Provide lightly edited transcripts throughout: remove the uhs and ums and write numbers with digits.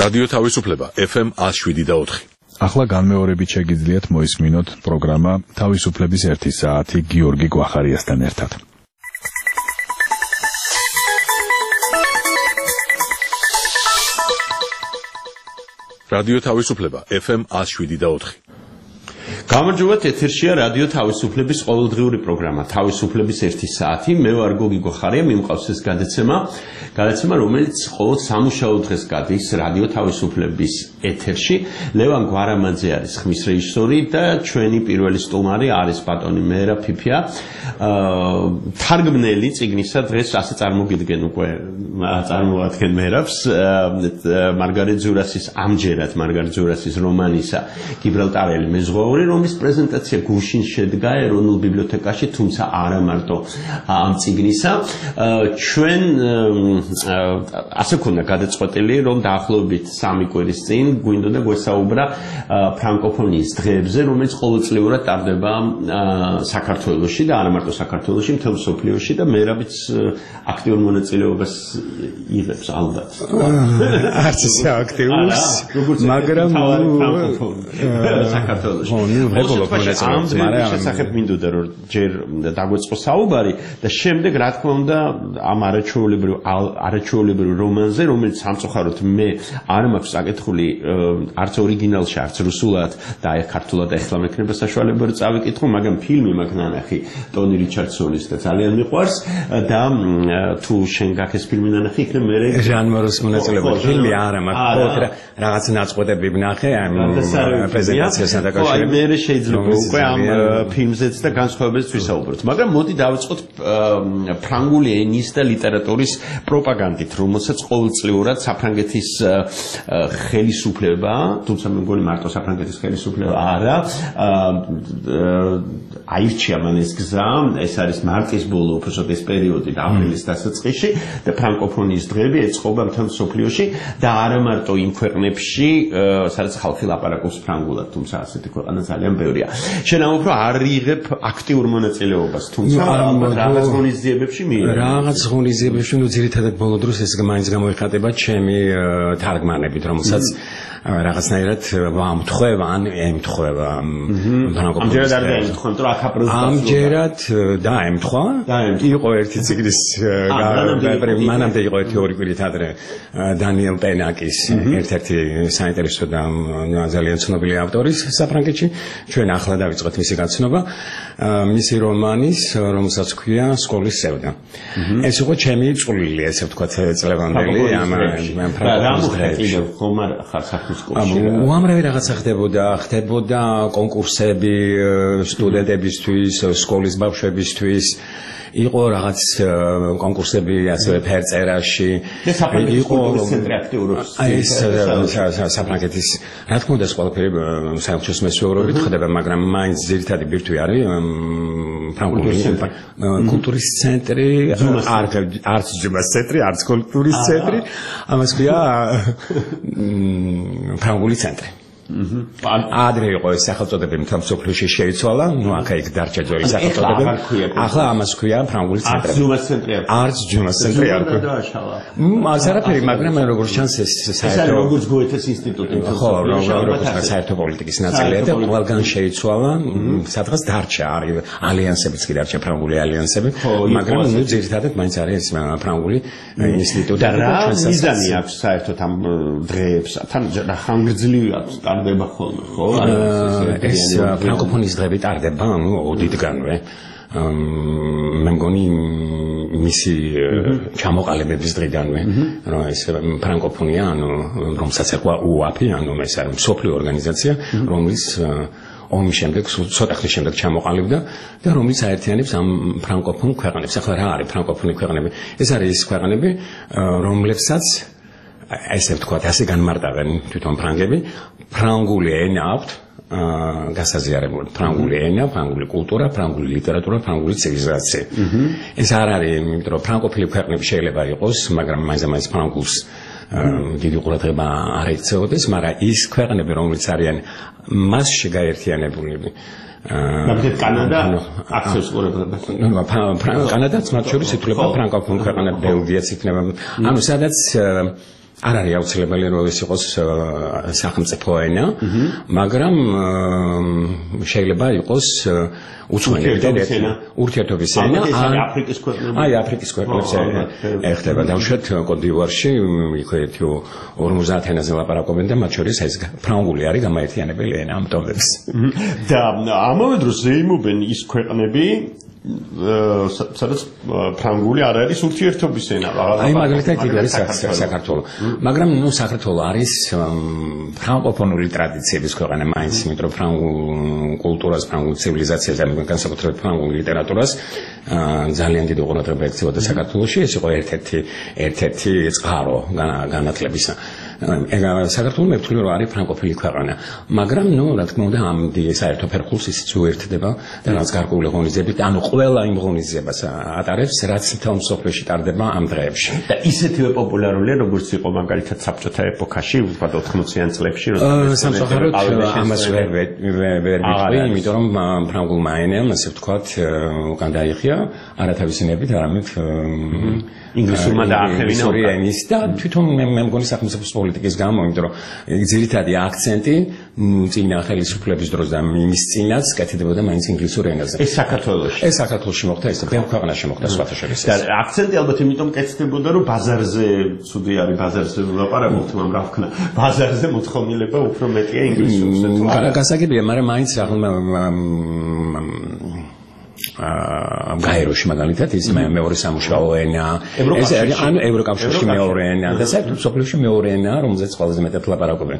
რადიო თავისუფლება FM 107.4. ახლა განმეორებით შეგიძლიათ მოისმინოთ პროგრამა თავისუფლების 1 საათი გიორგი გვახარიასთან ერთად. რადიო თავისუფლება FM 107.4. გამარჯობათ, ეთერშია რადიო თავისუფლების ყოველდღიური პროგრამა თავისუფლების 1 საათი. მე ვარ გოგი გვახარია, მიმყავს ეს გადაცემა, რომელიც ყოველ სამუშაო დღეს გადის რადიო თავისუფლების ეთერში. ლევან გვარამაძე არის ხმის რეჟისორი და ჩვენი პირველი სტუმარი არის ბატონი მერა ფიფია, თარგმნელი წიგნისა. დღეს ასე წარმოგიდგენ უკვე წარმოვადგენ მერავს მარგარეტ ძურასის ამჯერად მარგარეტ ძურასის რომანისა გიბრალტარელი მეზღვაური, რომლის პრეზენტაცია გუშინ შედგა ეროვნულ ბიბლიოთეკაში, თუმცა არა მარტო ამ წიგნისა. ჩვენ ასე ქონდა გადაწყვეტილი, რომ დაახლოებით 3 კვირის წინ გვინდოდა გვესაუბრა ფრანკოფონიის დღეებზე, რომელიც ყოველწლიურად ტარდება საქართველოში და არა მარტო საქართველოში, მთელ მსოფლიოში და მერაბიც აქტიურ მონაწილეობას იღებს ალბათ. არც ისე აქტიურს, მაგრამ საქართველოში. ამ შესახებ მინდოდა რომ ჯერ დაგვეწყო საუბარი და შემდეგ რა თქმა უნდა ამ არაჩვეულებრივ რომანზე, რომელიც სამწუხაროდ მე არ მაქვს საკითხული არც ორიგინალში, არც რუსულად და აი ქართულად ახლა მექნება საშუალება რომ წავიკითხო, მაგრამ ფილმი მაქვს ნანახი ტონი რიჩარდსონის და ძალიან მიყვარს და თუ შენ გაქვს ეს ფილმი ნანახი, იქნებ მე ჟან მოროს მონაწილეობა ფილმი არა მაქვს, რაღაც ნაწყვეტები ვნახე ამ პრეზენტაციასთან დაკავშირებით. მე შეიძლება უკვე ამ ფილმზეც და განსხვავებებს ვისაუბროთ, მაგრამ მოდი დავიწყოთ ფრანგული ენის და ლიტერატურის პროპაგანდით, რომელსაც ყოველწლიურად საფრანგეთის ხელისუფლება, თუმცა მე მგონი მარტო საფრანგეთის ხელისუფლება არა, აირჩია მან ეს გზა, ეს არის მარტის ბოლო უბრალოდ ეს პერიოდი და აპრილის დასაწყისში და ფრანკოფონიის დღეები ეწყობა მთელ მსოფლიოში და არა მარტო იმ ქვეყნებში, სადაც ხალხი ლაპარაკობს ფრანგულად, თუმცა ასეთი ქვეყანა ძალიან ბევრია. შენ ამბობ, რომ არ იღებ აქტიურ მონაწილეობას, თუმცა რაღაც ღონისძიებებში მიიღებ. რაღაც ღონისძიებებში, ნუ ძირითადად ბოლო დროს ეს მაინც გამოიხატება ჩემი თარგმანებით, რომელსაც რაღაცნაირად ამთხოვა ან ემთხოვა ამჯერად არ დაემთხოვა, რომ აქ აპრილს ამჯერად დაემთხოვა. იყო ერთი ციგნის მანამდე იყო ერთი 2 კვირით ადრე დანიელ პენაკის ერთ-ერთი საინტერესო და ძალიან ცნობილი ავტორის საფრანგეთში. ჩვენ ახლა დავიწყოთ მისი გაცნობა მისი რომანის, რომელსაც ქვია სკოლის სევდა. ეს იყო ჩემი წვლილი, ესე ვთქვათ, წლევანდელი ამ უამრავი რაღაცა ხდებოდა კონკურსები სტუდენტებისთვის, სკოლის ბავშვებისთვის. იყო რაღაც კონკურსები ასევე ფერწერაში, იყო ცენტრი აქტიურობს. ეს საფრანგეთის რა თქმა უნდა ყველაფერი საერთოს მესვეურობით ხდება, მაგრამ მაინც ძირითადი ბირთვი არის ფრანგული კულტურის ცენტრი, არც ჯუმას ცენტრი, არც კულტურის ცენტრი, ამას ქვია ფრანგული ცენტრი. ადრე იყო ეს სახელწოდებები მთელ მსოფლიოში შეიცვალა, ნუ აქ დარჩა ძველი სახელწოდებები. ახლა ამას ქვია ფრანგული ცენტრი. არც ჯუმას ცენტრი არ ქვია. მას არაფერი, მაგრამ როგორც ჩანს ეს საერთო როგორც გოეთეს ინსტიტუტი. ხო, როგორც საერთო პოლიტიკის ნაწილია და ყველგან შეიცვალა, სადღაც დარჩა, არის ალიანსებიც კი დარჩა, ფრანგული ალიანსები, მაგრამ ნუ ძირითადად მაინც არის ფრანგული ინსტიტუტი. და რა მიზანი აქვს საერთოდ ამ დღეებს? თან რა ხანგრძლივი აქვს? ტარდება ხოლმე, ხო? ეს ფრანკოფონიის დღეები ტარდება, ნუ ოდითგანვე. მე მგონი მისი ჩამოყალიბების დღიდანვე, რომ ეს ფრანკოფონია, ანუ რომელსაც ეკვა უაფი, ანუ ეს არის მსოფლიო ორგანიზაცია, რომელიც ომის შემდეგ, ცოტა ხნის შემდეგ ჩამოყალიბდა და რომელიც აერთიანებს ამ ფრანკოფონ ქვეყნებს. ახლა რა არის ფრანკოფონი ქვეყნები? ეს არის ის ქვეყნები, რომლებსაც ესე ვთქვათ, ასე განმარტავენ თვითონ ფრანგები, ფრანგული ენა აქვთ, გასაზიარებული ფრანგული ენა, ფრანგული კულტურა, ფრანგული ლიტერატურა, ფრანგული ცივილიზაცია. ეს არ არის, იმიტომ რომ ფრანკოფილი ქვეყნები შეიძლება იყოს, მაგრამ მაინც ფრანგულს დიდი ყურადღება არ ექცეოდეს, მაგრამ ის ქვეყნები, რომლებიც არიან მასში გაერთიანებული, ნამდვილად კანადა აქცევს ყურადღებას. კანადაც მათ შორის ითვლება ფრანკოფონ ქვეყნად, ბელგიაც იქნება. ანუ სადაც არ არის აუცილებელი რომ ეს იყოს სახელმწიფო ენა, მაგრამ შეიძლება იყოს ურთიერთობის ენა. აფრიკის ქვეყნები. აი, აფრიკის ქვეყნებს ეხება. დავუშვათ კოდივუარში იქვე 50 ენაზე ლაპარაკობენ და მათ შორის ეს ფრანგული არის გამაერთიანებელი ენა ამტომებს. და ამავე დროს ზეიმობენ ის ქვეყნები სადაც ფრანგული არ არის ურთიერთობის ენა. აი მაგალითად იქ არის საქართველო. მაგრამ საქართველო არის ფრანგოფონური ტრადიციების ქვეყანა მაინც, იმიტომ რომ ფრანგულ კულტურას, ფრანგულ ცივილიზაციას და განსაკუთრებით ფრანგულ ლიტერატურას ძალიან დიდი ყურადღება ექცეოდა საქართველოში. ეს იყო ერთ-ერთი წყარო განათლებისა. საქართველო მე ვთვლი რომ არის ფრანგოფილი ქვეყანა, მაგრამ რა თქმა უნდა ამ საერთო ფერხულს ისიც უერთდება და რაც გარკვეული ღონისძიებით, ანუ ყველა იმ ღონისძიებას ატარებს, რაც მთელ მსოფლიოში ტარდება ამ დღეებში. და ისეთივე პოპულარულია, როგორც იყო მაგალითად საბჭოთა ეპოქაში, ვთქვათ 80-იან წლებში, სამწუხაროდ ამას ვერ ვიტყვი, იმიტომ რომ ფრანგულმა ენამ, ასე ვთქვათ, უკან დაიხია არათავისინებით, არამედ ინგლისურმა დაახევინა ენის და თვითონ მე მგონი სახელმწიფოს პოლიტიკის გამო, იმიტომ რომ ძირითადი აქცენტი წინა ხელისუფლების დროს და იმის წინაც კეთდებოდა მაინც ინგლისურ ენაზე. ეს საქართველოში. ეს საქართველოში მოხდა, ეს ბევრ ქვეყანაში მოხდა სხვათა შორის. და აქცენტი ალბათ იმიტომ კეთდებოდა, რომ ბაზარზე, ცუდი არის ბაზარზე ვლაპარაკობთ, მაგრამ რა ვქნა, ბაზარზე მოთხოვნილება უფრო მეტია ინგლისურზე. გასაგებია, მაგრამ მაინც გაეროში მაგალითად ის მეორე სამუშაო ენა, ეს ანუ ევროკავშირში მეორე ენა და საერთოდ სოფლიოში მეორე ენა, რომელზეც ყველაზე მეტად ლაპარაკობენ.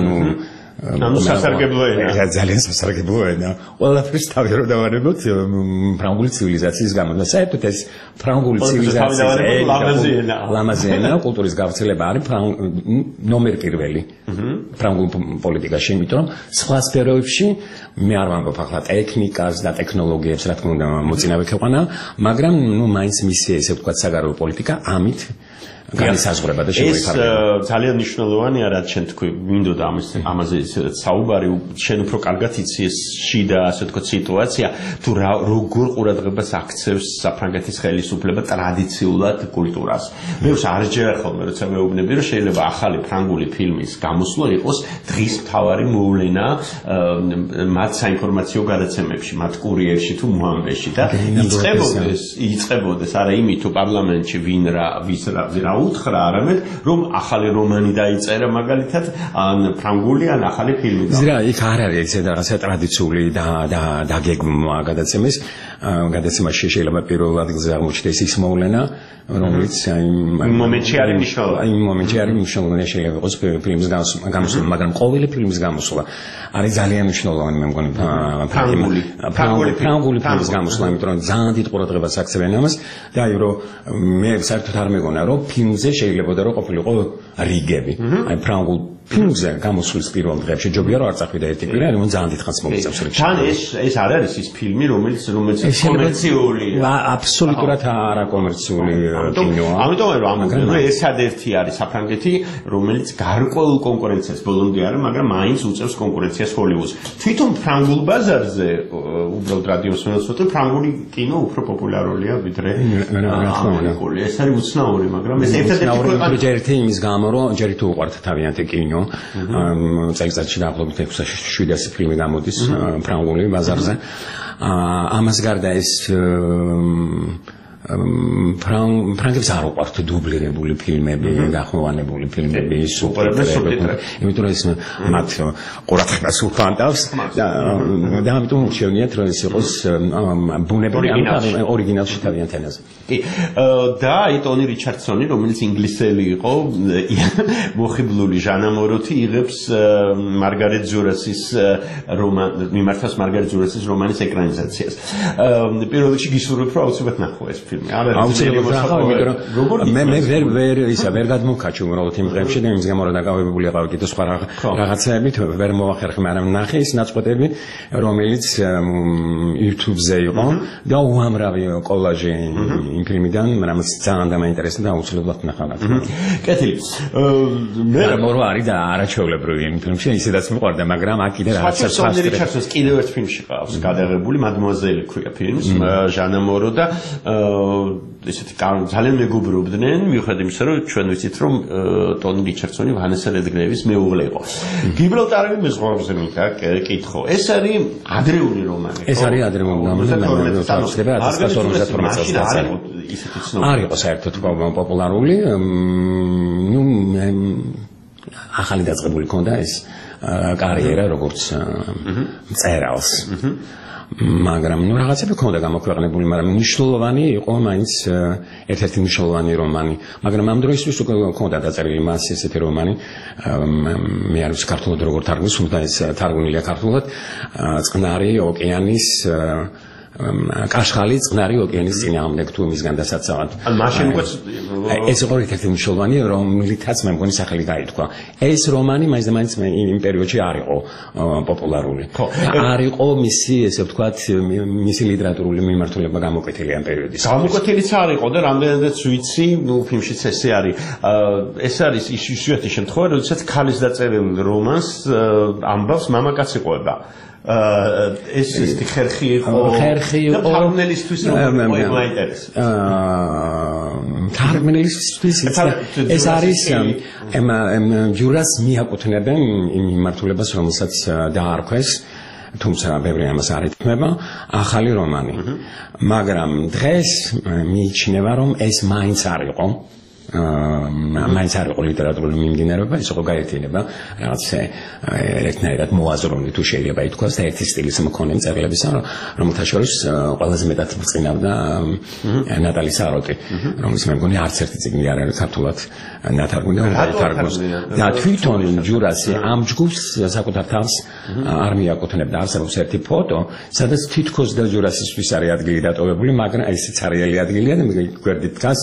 ანუ სასარგებლო ენა. ძალიან სასარგებლო ენა. ყველაფერს თავი რომ დავარებოთ ფრანგული ცივილიზაციის გამო და საერთოდ ეს ფრანგული ცივილიზაციის ლამაზი ენა, კულტურის გავრცელება არის ნომერ პირველი ფრანგულ პოლიტიკაში, იმიტომ რომ სხვა სფეროებში მე არ ვამბობ ახლა ტექნიკას და ტექნოლოგიებს, რა თქმა უნდა, მოწინავე ქვეყანა, მაგრამ მაინც მისი ესე ვთქვათ საგარეო პოლიტიკა ამით განისაზღვრება და შემოიფარგლება. ეს ძალიან მნიშვნელოვანია, რაც შენ თქვი, მინდოდა ამაზე საუბარი, შენ უფრო კარგად იცი ეს შიდა, ასე ვთქვათ, სიტუაცია, თუ როგორ ყურადღებას აქცევს საფრანგეთის ხელისუფლება ტრადიციულად კულტურას. მე არ ჯერა ხოლმე, როცა მეუბნები, რომ შეიძლება ახალი ფრანგული ფილმის გამოსვლა იყოს დღის მთავარი მოვლენა მათ საინფორმაციო გადაცემებში, მათ კურიერში თუ მოამბეში და იწყებოდეს არა იმით, თუ პარლამენტში ვის რა უთხრა, არამედ რომ ახალი რომანი დაიწერა მაგალითად ან ფრანგული ან ახალი ფილმი. ზრა იქ არ არის ესე რაღაცა ტრადიციული და დაგეგმვა გადაცემაში შეიძლება პირველ ადგილზე აღმოჩნდეს ის მოვლენა, რომელიც იმ მომენტში არის მნიშვნელოვანი. იმ მომენტში არის მნიშვნელოვანი, შეიძლება იყოს ფილმის გამოსვლა, მაგრამ ყოველი ფილმის გამოსვლა არის ძალიან მნიშვნელოვანი, მე მგონი ფრანგული ფილმის გამოსვლა, იმიტომ რომ ძალიან დიდ ყურადღებას აქცევენ ამას და აი რომ მე საერთოდ არ მეგონა რომ ფილმზე შეიძლება რომ ყოფილიყო რიგები. აი ფრანგულ ფილმზე გამოსვლის პირველ დღეებში ჯობია რომ არ წახვიდა ერთი კვირა, რომ ძალიან დიდხანს მოგიწევს რიგში. თან ეს არ არის ის ფილმი, რომელიც კომერციულია. აბსოლუტურად არა კომერციული კინოა. ამიტომ რომ ერთადერთი არის საფრანგეთი, რომელიც გარკვეულ კონკურენციას ბოლომდე არის, მაგრამ მაინც უწევს კონკურენციას ჰოლივუდს. თვითონ ფრანგულ ბაზარზე უბრალოდ რადიოს ვთქვი, ფრანგული კინო უფრო პოპულარულია ვიდრე ამერიკული. ეს არის უცნაური, მაგრამ ეს ერთადერთი ჯერითი იმის გამო, რომ ჯერითი უყვართ თავიანთი კინო. წელიწადში დაახლოებით 600-700 ფილმი გამოდის ფრანგული ბაზარზე. ამას გარდა ეს ფრანგებს არ უყვართ დუბლირებული ფილმები, გახმოვანებული ფილმები, სუბტიტრები. იმიტომ რომ ეს მათ ყურადღებას უთანტავს და ამიტომ შევნიათ რომ ეს იყოს ბუნებრივი ორიგინალში თავიანთ ენაზე. და აი ტონი რიჩარდსონი, რომელიც ინგლისელი იყო, მოხიბლული ჟანა მოროთი იღებს მარგარეტ ჯურასის მიმართავს მარგარეტ ჯურასის რომანის ეკრანიზაციას. პირველ რიგში გისურვებ რომ აუცილებლად ნახო ეს ფილმი. მე ვერ გადმოვქაჩი უბრალოდ იმ დღეებში და იმის გამო რომ დაკავებული იყავი კიდე სხვა რაღაცეებით ვერ მოახერხე, მაგრამ ნახე ის ნაწყვეტები, რომელიც YouTube-ზე იყო და უამრავი კოლაჟი იმ ფილმიდან, რომელიც ძალიან დამაინტერესა და აუცილებლად ნახავ. კეთილი. მე რო არის და არაჩვეულებრივი იმ ფილმში, ისედაც მიყვარდა, მაგრამ აქ კიდე რაღაცა სხვა რიჩარდსონს კიდევ ერთ ფილმში ყავს გადაღებული, მადმუაზელი ქვია ფილმს, ჟანა მორო და ესეთი ძალიან მეგობრობდნენ, მიუხედავად იმისა, რომ ჩვენ ვიცით, რომ ტონი რიჩარდსონი ვანესა რედგრეივის მეუღლე იყო. გიბრალტარელი მეზღვაურზე მინდა კითხო. ეს არის ადრეული რომანი. ეს არის ადრეული რომანი, ხდება 1952 წელს. არ იყო საერთოდ პოპულარული, ნუ ახალი დაწყებული ქონდა ეს კარიერა როგორც მწერალს. მაგრამ ნუ რაღაცები ქონდა გამოქვეყნებული, მაგრამ მნიშვნელოვანი იყო მაინც ერთ-ერთი მნიშვნელოვანი რომანი. მაგრამ ამ დროისთვის უკვე ქონდა დაწერილი მას ესეთი რომანი. მე არ ვიცი ქართულად როგორ თარგმნის, თუმცა ეს თარგმნილია ქართულად. წყნარი ოკეანის კაშხალი წყნარი ოკეანის წინააღმდეგ თუ მისგან დასაცავად. მაშინ უკვე ეს იყო ერთ-ერთი მნიშვნელოვანი, რომლითაც მე მგონი სახელი გაითქვა. ეს რომანი მაინც იმ პერიოდში არ იყო პოპულარული. არ იყო მისი, ესე ვთქვათ, მისი ლიტერატურული მიმართულება გამოკვეთილი ამ პერიოდის. გამოკვეთილიც არ იყო და რამდენადაც ვიცი, ნუ ფილმშიც ესე არის. ეს არის ისეთი შემთხვევა, როდესაც ქალის დაწერილ რომანს ამბავს მამაკაცი ყვება. ეს ისეთი ხერხი იყო და თარგმნელისთვის მაინტერესებს. თარგმნელისთვის ეს არის ჯურას მიაკუთვნებენ იმ მიმართულებას, რომელსაც დაარქვეს, თუმცა ბევრი ამას არ ეთქმება, ახალი რომანი. მაგრამ დღეს მიიჩნევა, რომ ეს მაინც არ იყო. მაინც არ იყო ლიტერატურული მიმდინარეობა, ეს იყო გაერთიანება რაღაც ერთნაირად მოაზროვნი თუ შეიძლება ითქვას და ერთი სტილის მქონე მწერლებისა, რომელთა შორის ყველაზე მეტად ბრწყინავდა ნატალი საროტი, რომელიც მე მგონი არც ერთი წიგნი არ არის ქართულად ნათარგმნი და თვითონ ჯურასი ამ ჯგუფს საკუთარ თავს არ მიაკუთვნებდა. არსებობს ერთი ფოტო, სადაც თითქოს და ჯურასისთვის არის ადგილი დატოვებული, მაგრამ ესეც არაელი ადგილია და გვერდით დგას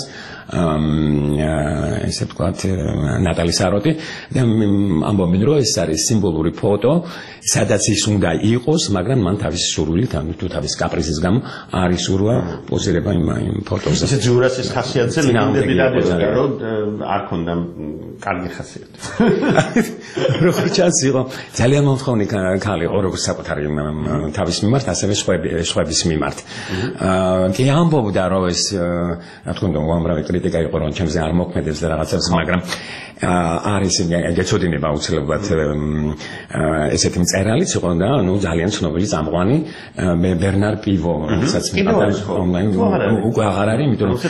ესე ვთქვათ ნატალი საროტი და ამბობენ რომ ეს არის სიმბოლური ფოტო, სადაც ის უნდა იყოს, მაგრამ მან თავისი სურვილით თუ თავის კაპრიზის გამო არ ისურვა პოზირება იმ ფოტოზე. ესე ჯურასის ხასიათზე ლეგენდები დაგეწოდა, რომ არ ქონდა კარგი ხასიათი. როგორც ჩანს იყო ძალიან მომთხოვნი ქალი იყო, როგორც საკუთარი თავის მიმართ, ასევე სხვების მიმართ. კი ამბობდა რომ ეს რა თქმა უნდა უამრავი კრიტიკა იყო, რომ ჩემზე არ მოქმედებს და რაღაცებს, მაგრამ არის გეცოდინება უცლებად ესეთი მწერალიც იყო და ნუ ძალიან ცნობილი წამყვანი ბერნარ პივო, რასაც ონლაინ უკვე აღარ არის, იმიტომ რომ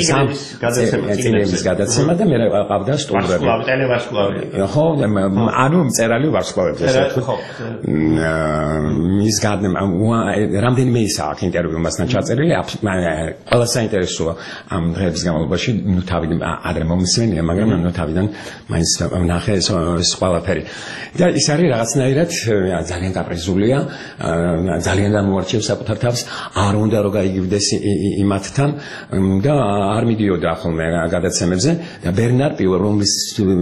წიგნების გადაცემა და მე ყავდა სტუმრები. ხო, ანუ მწერალი ვარსკვლავებს ესე ვთქვი. მის რამდენიმე ისაა ინტერვიუ მასთან ჩაწერილი, ყველა საინტერესოა ამ დღეების განმავლობაში, ნუ თავიდან ადრე მომისმენია, მაგრამ ნუ თავიდან მაინც ნახე ეს ყველაფერი. და ის არის რაღაცნაირად ძალიან კაპრიზულია, ძალიან დამოარჩევს საკუთარ თავს, არ უნდა რომ გაიგივდეს იმათთან და არ მიდიოდა ხოლმე გადაცემებზე და ბერნარ პივო, რომლის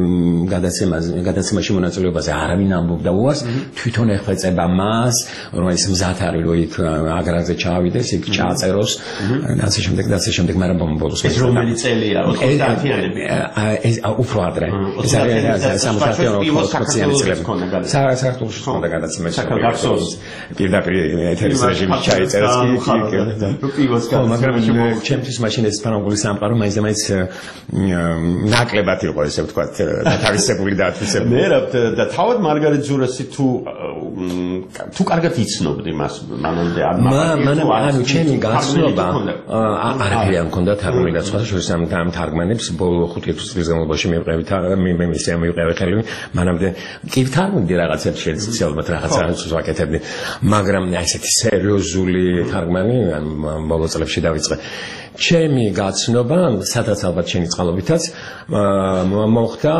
გადაცემაში მონაწილეობაზე არავინ ამბობდა უარს, თვითონ ეხვეწება მას, რომ ეს მზად არის რომ იქ აგრაზე ჩაავიდეს, იქ ჩააწეროს და ასე შემდეგ, მაგრამ ბოლოს ეს რომელი წელია? 90-იანები? ეს უფრო ადრე. ეს არის 60-იანი წლები. საქართველოში ხონდა გადაცემა. საქართველოს პირდაპირ ეთერის რეჟიმი ჩაიწერეს კი. მაგრამ ჩემთვის მაშინ ეს სპარანგული სამყარო მაინც ნაკლებად იყო, ესე ვთქვათ, თავისებური და ათვისებული. მე და თავად მარგარეტ ჯურასი თუ კარგად იცნობდი მას მანამდე ანუ ჩემი გაცნობა არაფერი არ მქონდა თარგმნილი და სხვა შორის ამ თარგმანებს ბოლო 5 წლის განმავლობაში მივყევი ხელი მანამდე კი თარგმნდი რაღაცებს შეიძლება რაღაცას ვაკეთებდი, მაგრამ ესეთი სერიოზული თარგმანი ბოლო წლებში დავიწყე. ჩემი გაცნობა, სადაც ალბათ შენი წყალობითაც მოხდა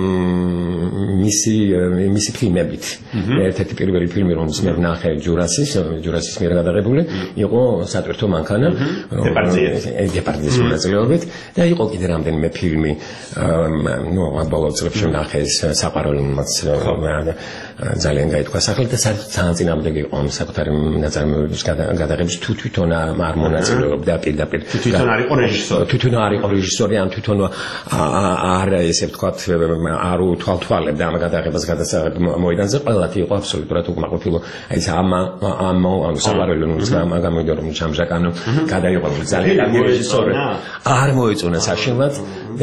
მისი ფილმებით. ერთ-ერთი პირველი ფილმი, რომელიც მე ვნახე ჯურასის მიერ გადაღებული, იყო სატვირთო მანქანა, დეპარდიეს მონაწილეობით და იყო კიდე რამდენიმე ფილმი, ნუ ბოლო წლებში ვნახე საყვარელმაც ძალიან გაითქვა სახელი და ძალიან წინააღმდეგი იყო საკუთარი ნაწარმოების გადაღების თვითონ არ მონაწილეობდა პირდაპირ თვითონ არ იყო რეჟისორი ან თვითონ არ ესე ვთქვათ არ უთვალთვალებდა ამ გადაღებას გადასაღებ მოედანზე ყველაფერი იყო აბსოლუტურად უკმაყოფილო აი ამ საყვარელი გამოვიდა რომ ჩამჟაკანო გადაიღო ძალიან რეჟისორი არ მოეწონა საშინლად და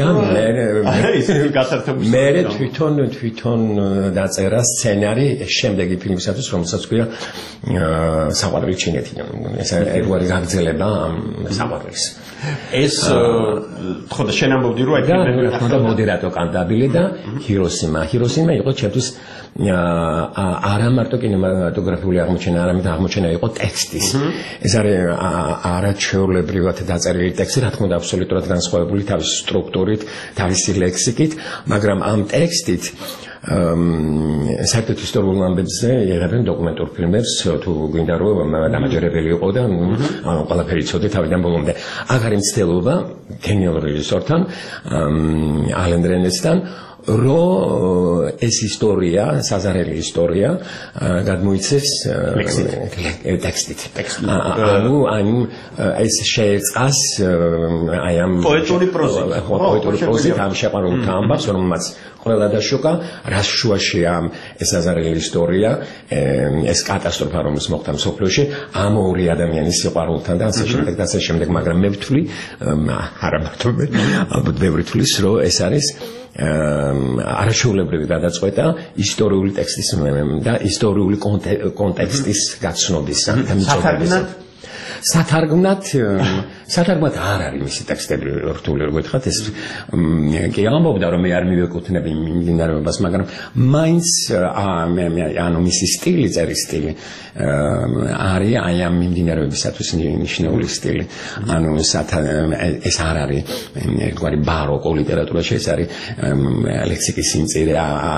მე თვითონ დაწერა სცენარი შემდეგი ფილმისათვის რომელსაც ქვია საყვარელი ჩინეთი ეს ერთგვარი გაგრძელება ამ საყვარელის ეს ხო და შენ ამბობდი რომ აი მოდერატო კანტაბილი და ჰიროსიმა იყო ჩემთვის არა მარტო კინემატოგრაფიული აღმოჩენა, არამედ აღმოჩენა იყო ტექსტის. ეს არის არაჩვეულებრივად დაწერილი ტექსტი, რა თქმა უნდა, აბსოლუტურად განსხვავებული თავის სტრუქტურით, თავისი ლექსიკით, მაგრამ ამ ტექსტით საერთოდ ისტორიულ ამბებზე იღებენ დოკუმენტურ ფილმებს, თუ გვინდა რომ დამაჯერებელი იყო და ყველაფერი იცოდე თავიდან ბოლომდე. აქ არის მცდელობა გენიალურ რეჟისორთან, ალენ დრენესთან რომ ეს ისტორია, საზარელი ისტორია გადმოიცეს ტექსტით. ანუ ეს შეეწყას აი ამ პოეტური პროზით ამ შეყვარებულთა ამბავს, რომელმაც ყველა დაშოკა, რას შუაშია ეს საზარელი ისტორია, ეს კატასტროფა, რომელიც მოხდა მსოფლიოში, ამ ორი ადამიანის სიყვარულთან და ასე შემდეგ, მაგრამ მე ვთვლი, არა მარტო მე, ალბათ ბევრი თვლის, რომ ეს არის არაჩვეულებრივი გადაწყვეტა ისტორიული ტექსტის და ისტორიული კონტექსტის გაცნობის და მიწოდებისა. სათარგმნად არ არის მისი ტექსტები რთული, როგორ ვთქვათ, ეს კი ამბობდა რომ მე არ მივეკუთვნები მიმდინარეობას, მაგრამ მაინც ანუ მისი სტილი, წერის სტილი არის აი ამ მიმდინარეობისათვის ნიშნეული სტილი. ანუ ეს არ არის ერთგვარი ბაროკო ლიტერატურაში, ეს არის ლექსიკის სიმწირე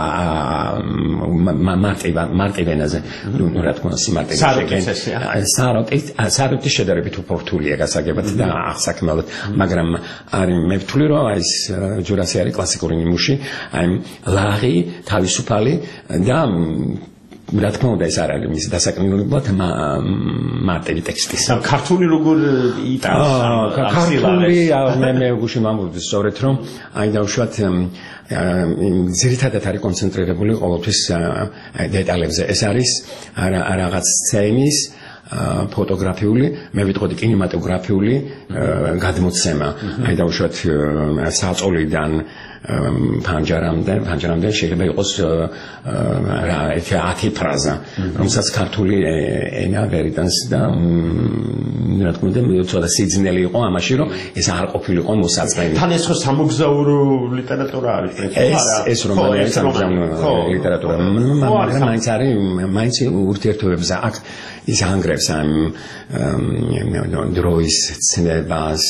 მარტივენაზე, რა თქმა უნდა, სიმარტივე შედარებით უფრო რთულია გასაგებად და აღსაქმელად, მაგრამ არის მე ვთვლი რომ ეს ჯურასი არის კლასიკური ნიმუში, აი ლაღი, თავისუფალი და რა თქმა უნდა ეს არ არის მისი დასაქმებულად მარტივი ტექსტის. ქართული როგორ იტანს? ქართული მე გუშინ ვამბობდი სწორედ რომ აი დავუშვათ ძირითადად არის კონცენტრირებული ყოველთვის დეტალებზე. ეს არის რაღაც სცენის ფოტოგრაფიული, მე ვიტყოდი კინემატოგრაფიული გადმოცემა. აი დავუშვათ საწოლიდან ფანჯარამდე შეიძლება იყოს რა 10 ფრაზა, რომელსაც ქართული ენა ვერ იტანს და რა თქმა უნდა ცოტა სიძნელი იყო ამაში, რომ ეს არ ყოფილიყო მოსაწყენი. თან ეს ხო სამოგზაურო ლიტერატურა არის. ეს რომანი არის სამოგზაურო ლიტერატურა, მაგრამ მაინც ურთიერთობებზე აქ ის ანგრევს ამ დროის ცნებას,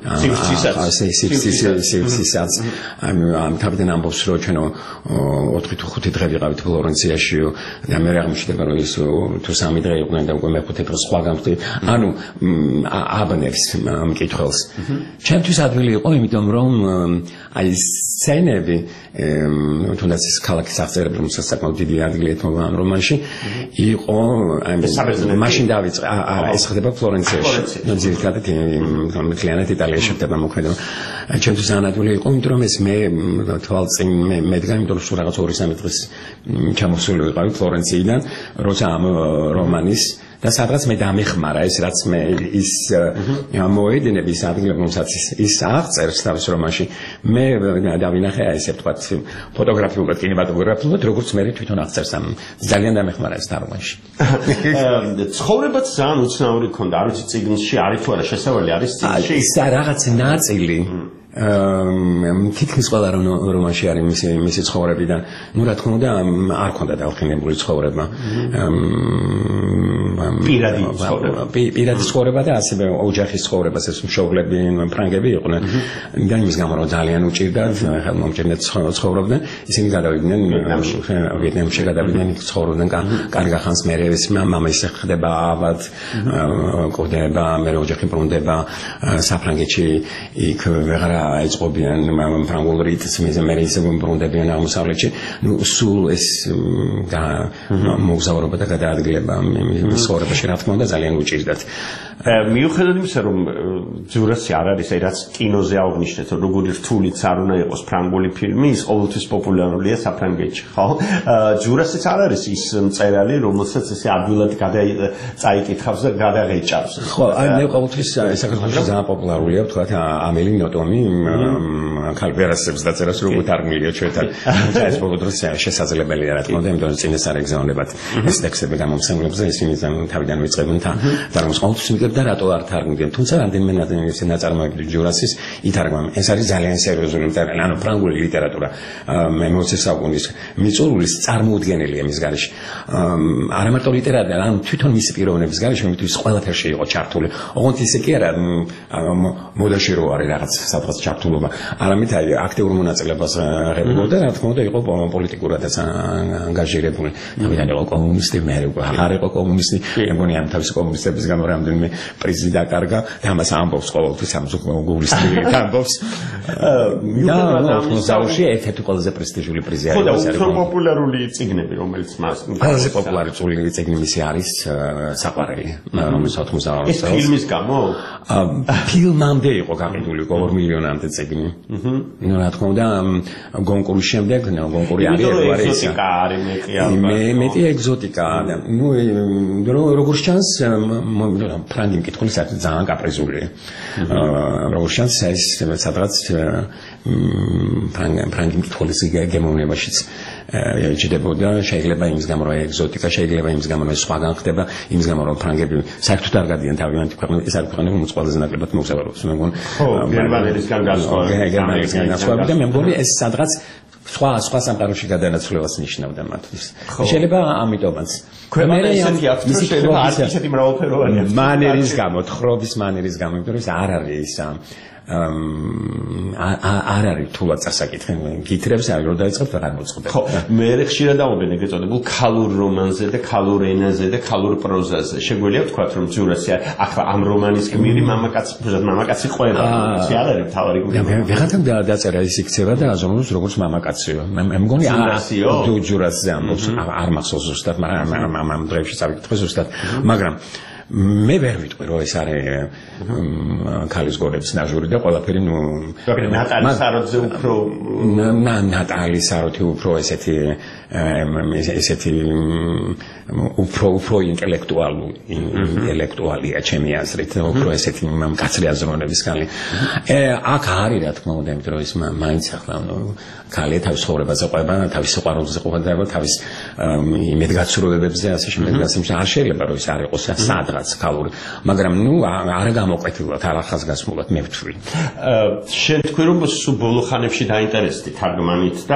სივრცისას, ამ თავიდან ამბობს რომ ჩვენ 4-5 დღე ვიყავით ფლორენციაში და მე აღმოჩნდება რომ ის თუ 3 დღე იყვნენ და უკვე მე-5 დღე სხვა გამხდი. ანუ აბნევს მკითხველს. ჩემთვის ადვილი იყო, იმიტომ რომ აი სცენები თუნდაც ეს ქალაქის აღწერები, რომელსაც საკმაოდ დიდი ადგილი ეთმობა ამ რომანში, იყო მაშინ დავიწყე, ეს ხდება ფლორენციაში. ძირითადად მთლიანად იტალიაში ხდება მოქმედება. ჩემთვის ანადული იყო, იმიტომ რომ ეს მე თვალწინ მედგა, იმიტომ რომ რაღაც 2-3 დღის ჩამოსული ვიყავი ფლორენციიდან, როცა ამ რომანის და სადღაც მე დამეხმარა ეს რაც მე ის მოედნების ადგილები, რომელსაც ის აღწერს თავის რომანში, მე დავინახე ესე ვთქვათ ფოტოგრაფიულად, კინემატოგრაფიულად, როგორც მე თვითონ აღწერს ამ ძალიან დამეხმარა ეს რომანში. ცხოვრებაც ძალიან უცნაური ქონდა, არ ვიცი წიგნში არის თუ არა შესავალი არის წიგნში? ის რაღაც ნაწილი თითქმის ყველა რომანში არის მისი ცხოვრებიდან. ნუ რა თქმა უნდა არ ქონდა დაუხინებული ცხოვრება. პირადი ცხოვრება და ასევე ოჯახის ცხოვრებას ეს მშობლები ფრანგები იყვნენ და იმის გამო რომ ძალიან უჭირდათ ხელმომჭირნედ ცხოვრობდნენ, ისინი გადავიდნენ ვიეტნამში, გადავიდნენ ცხოვრობდნენ კარგ ხანს. მერე ეს მამა ისე ხდება ავად, კვდება, მერე ოჯახი ბრუნდება საფრანგეთში, იქ ვეღარ დაიწყობიან ფრანგულ რიტმს მე ისე ბრუნდებიან აღმოსავლეთში ნუ სულ ეს მოგზაურობა და გადაადგილება მის ცხოვრებაში რა თქმა უნდა ძალიან უჭირდათ მიუხედავად იმისა რომ ჯურასი არ არის რაც კინოზე აღნიშნეთ რომ როგორი რთულიც არ უნდა იყოს ფრანგული ფილმი ის ყოველთვის პოპულარულია საფრანგეთში ხო ჯურასიც არ არის ის მწერალი რომელსაც ესე ადვილად წაიკითხავს და გადაღეჭავს ხო მე ყოველთვის საქართველოში ძალიან პოპულარულია თქვა ამელი ნოტომი ქალბერასებს დაწერას როგორ თარგმნილია ჩვენთან ეს ბოლო დროს შესაძლებელია რა თქმა უნდა იმიტომ რომ წინას არ ეგზავნებათ ეს ტექსტები გამომცემლებს და ისინი თავიდან ვიწყებენ და რომ ყოველთვის და რატო არ თარგმნიან თუმცა რამდენიმე ნაწარმოები ჯურასის ითარგმნა ეს არის ძალიან სერიოზული მწერალი ანუ ფრანგული ლიტერატურა მე-20 საუკუნის მიწურულის წარმოუდგენელია მის გარეშე არა მარტო ლიტერატურა ანუ თვითონ მისი პიროვნების გარეშე მისთვის ყველაფერში იყო ჩართული ოღონდ ისე კი არა მოდაში რო არის რაღაც სადღაც ჩართულობა არამედ აი აქტიურ მონაწილეობას ღებულობდა რა თქმა უნდა იყო პოლიტიკურადაც ანგაჟირებული თავიდან იყო კომუნისტი მე არ იყო კომუნისტი მეგონი ამ თავის კომუნისტების გამო რამდენიმე პრიზი დაკარგა და ამას ამბობს ყოველთვის ამ გუგლისტი ამბობს და მოსაუში ერთ-ერთი ყველაზე პრესტიჟული პრიზი არის ხო და უფრო პოპულარული წიგნები რომელიც მას ყველაზე პოპულარული წიგნი მისი არის საყვარელი რომელიც 90 ეს ფილმის გამო ფილმამდე იყო გაყიდული 2 მილიონამდე წიგნი ნუ რა თქმა უნდა გონკურის შემდეგ გონკური არის მეტი ეგზოტიკა ნუ როგორც ჩანს ფრანგი მკითხული ძალიან კაპრიზულია როგორც ჩანს ეს სადღაც ფრანგი მკითხულის გემოვნებაშიც ეჭდებოდა შეიძლება იმის გამო რომ ეგზოტიკა შეიძლება იმის გამო რომ სხვაგან ხდება იმის გამო რომ ფრანგები საერთოდ არ გადიან თავიანთი ქვეყნები ეს არის ქვეყნები რომელიც ყველაზე ნაკლებად მოგზაურობს მე მგონი გერმანელისგან განსხვავებით და მე მგონი ეს სადღაც სხვა სამყაროში გადანაცვლებას ნიშნავდა მათთვის შეიძლება ამიტომაც ქვეყანა ისეთი აქვს რომ შეიძლება ისეთი მრავალფეროვანია მანერის გამო თხრობის მანერის გამო იმიტომ რომ ეს არ არის არ არის თულად წასაკითხი გითხრებს არ რო დაიწყებთ აღარ მოწყდება ხო მე ხშირად დავობენ ეგ ეწოდებულ ქალურ რომანზე და ქალურ ენაზე და ქალურ პროზაზე შეგვიძლია ვთქვათ რომ ჯურასი ახლა ამ რომანის გმირი მამაკაცი ყველა ეს არ არის თავარი გმირი ვიღაცამ დაწერა ის იქცევა და აზროვნებს როგორც მამაკაციო მე მგონი ჯურასზე ამბობს არ მახსოვს ზუსტად მაგრამ ამ დღეებში წავიკითხე ზუსტად მაგრამ მე ვერ ვიტყვი რომ ეს არის ქალის გორების ნაჟური და ყველაფერი ნუ ნატალი საროთზე უფრო ნატალი საროთი უფრო ესეთი უფრო ინტელექტუალია ჩემი აზრით უფრო ესეთი მკაცრი აზროვნების ქალი აქ არის რა თქმა უნდა იმიტომ რომ ის მაინც ახლა ქალი თავის ცხოვრებაზე ყვება თავის სიყვარულზე ყვება თავის იმედგაცრუებებზე ასე შემდეგ არ შეიძლება რომ ის არ იყოს სადღაც ქალური მაგრამ ნუ არა გამოკვეთილად არ ახასგასმულად მე ვთვლი შენ თქვი რომ სულ ბოლო ხანებში დაინტერესდი თარგმანით და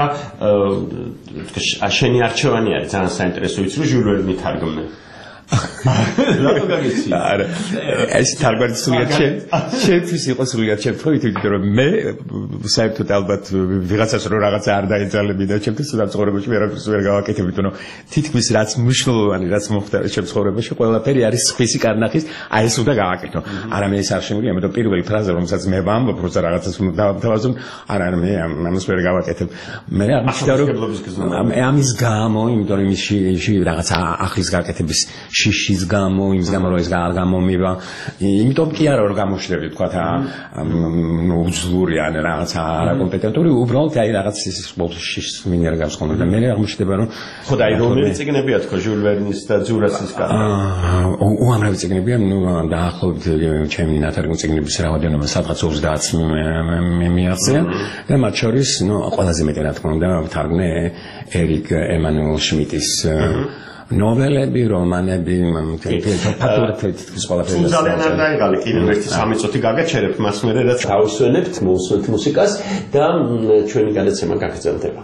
შენი არჩევანი არის ძალიან საინტერესო ვიცი რომ ჟულ ვერნი თარგმნე რატო გაგიცი არა ეს თარგმანი სულიად ჩემთვის იყო სულიად ჩემთვის იმიტომ რომ მე საერთოდ ალბათ ვიღაცას რო რაღაცა არ დაეძალებინა ჩემთვის სამწუხაროში ვერაფერს ვერ გავაკეთებ იმიტომ რომ თითქმის რაც მნიშვნელოვანი რაც მოხდა ჩემს ცხოვრებაში ყველაფერი არის სხვისი კარნახის აი ეს უნდა გავაკეთო არა მე ეს არ შემიძლია იმიტომ პირველი ფრაზა რომელსაც მე ვამბობ როცა რაღაცას დავთავაზობ არა მე ამას ვერ გავაკეთებ მე არ მიხდა რომ ამის გამო იმიტომ რომ ის რაღაცა ახლის გაკეთების შიშის გამო იმის გამო რომ ეს არ გამომივა იმიტომ კი არა რომ გამოშლები თქვა უძლური ან რაღაცა არაკომპეტენტური უბრალოდ აი რაღაც ის შიშს მინერ გამსხონდა და მე აღმოჩნდება რომ ხო და აი რომელი წიგნებია თქვა ჟულ ვერნის და ჯურასის გამო უამრავი წიგნებია ნუ დაახლოებით ჩემი ნათარგმნი წიგნების რაოდენობა სადღაც 30 მიაღწია და მათ შორის ნუ ყველაზე მეტი რა თქმა უნდა თარგმნე ერიკ ემანუელ შმიტის ნოველები, რომანები, ფაქტობრივად ყველაფერი. ძალიან არ დაიღალე კიდევ ერთი 3 წუთი გაგაჩერებთ მას მერე რაც ავსვენებთ, მოусვენთ მუსიკას და ჩვენი გადაცემა გაგრძელდება.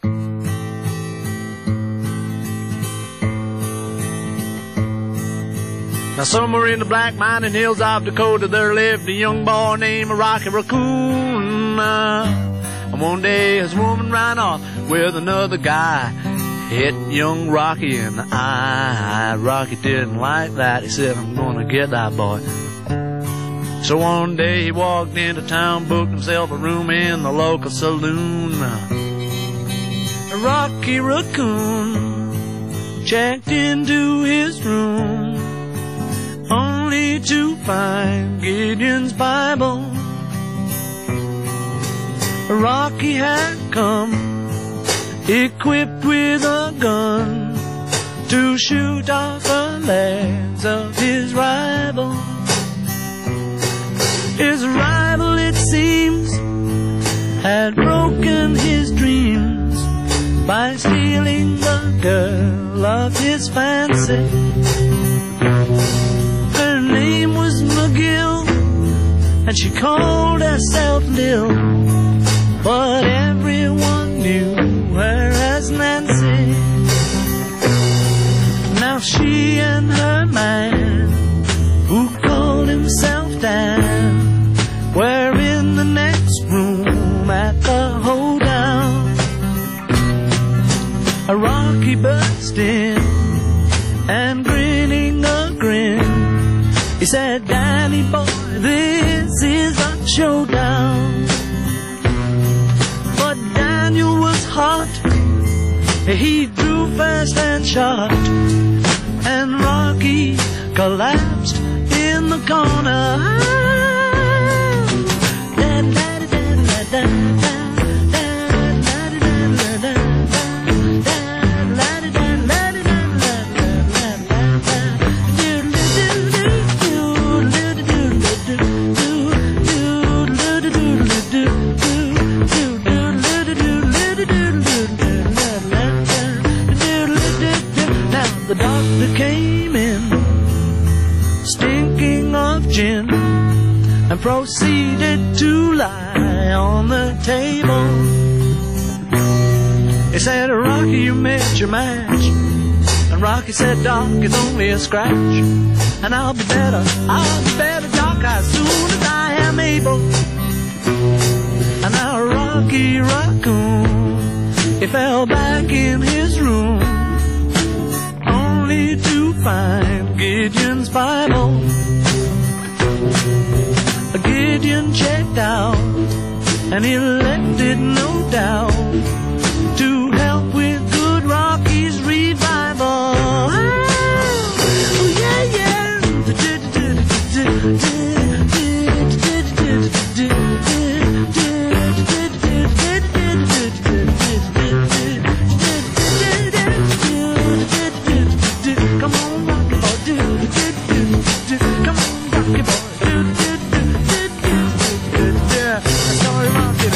Now somewhere in the black mining hills of Dakota there lived a young boy named Rocky Raccoon. And one day his woman ran off with another guy. Hit young Rocky in the eye. Rocky didn't like that. He said, I'm gonna get that boy. So one day he walked into town, booked himself a room in the local saloon. Rocky Raccoon checked into his room, only to find Gideon's Bible. Rocky had come equipped with a gun to shoot off the legs of his rival. His rival, it seems, had broken his dreams by stealing the girl of his fancy. Her name was McGill, and she called herself Lil, but everyone knew her as Nancy. Now she and her man, who called himself Dan, were in the next room at the hoedown. A Rocky burst in, and grinning a grin, he said, "Danny boy, this is a showdown." But Daniel was hot, he drew fast and shot, and Rocky collapsed in the corner. The doctor came in, stinking of gin, and proceeded to lie on the table. He said, "Rocky, you missed your match." And Rocky said, "Doc, it's only a scratch, and I'll be better, Doc, as soon as I am able." And now Rocky Raccoon, he fell back in his room, only to find Gideon's Bible. Gideon checked out, and he left it, no doubt, to help with good Rocky's revival. Oh, yeah, yeah. Come on, Rocky boy, come on, Rocky boy, sorry, Rocky.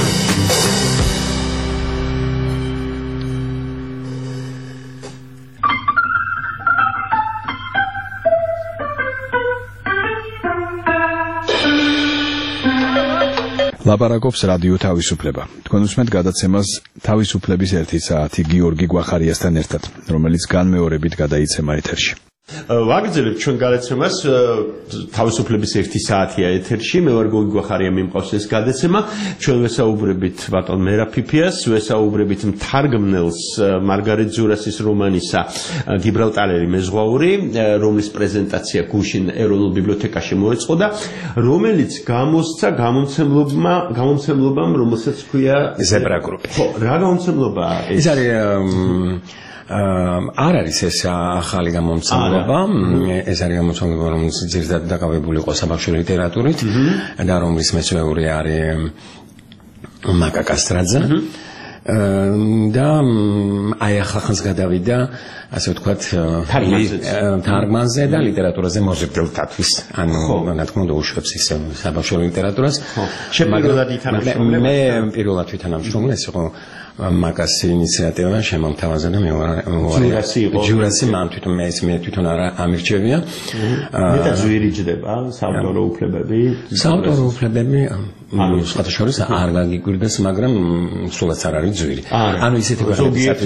ლაპარაკობს რადიო თავისუფლება. თქვენ უსმენთ გადაცემას თავისუფლების 1 საათი გიორგი გვახარიასთან ერთად, რომელიც განმეორებით გადაიცემა ეთერში. ვაგრძელებთ ჩვენ გადაცემას თავისუფლების 1 საათია ეთერში. მე ვარ გიორგი გვახარია, მიმყავს ეს გადაცემა. ჩვენ ვესაუბრებით ბატონ მერაფიფიას, ვესაუბრებით მთარგმნელს მარგარეთ ძურასის რომანისა გიბრალტარელი მეზღვაური, რომლის პრეზენტაცია გუშინ ეროვნულ ბიბლიოთეკაში მოეწყო და რომელიც გამოსცა გამომცემლობამ, რომელსაც ქვია ზებრა გრუპი. ხო, რა გამომცემლობაა ეს? ეს არის არ არის ეს ახალი გამომცემლობა, ეს არის გამომცემლობა, რომელიც ძირითადად დაკავებული იყო საბავშვო ლიტერატურით და რომლის მეცნიერი არის მაკა კასტრაძე. და აი ახლა გადავიდა, ასე ვთქვათ, თარგმანზე და ლიტერატურაზე მოზრდილთათვის, ანუ რა თქმა უნდა უშვებს ის საბავშვო ლიტერატურას. შეპირველად ითანამშრომლე. მე პირველად ვითანამშრომლე, ეს იყო მაკას ინიციატივა შემომთავაზე და მე ჯურასი მან თვითონ მე თვითონ არ ამირჩევია. მე და ძვირი ჯდება საავტორო უფლებები. საავტორო უფლებები სხვათა შორის არ გაგიკვირდეს, მაგრამ სულაც არ არის ძვირი. ანუ ისეთი ქვეყნებისათვის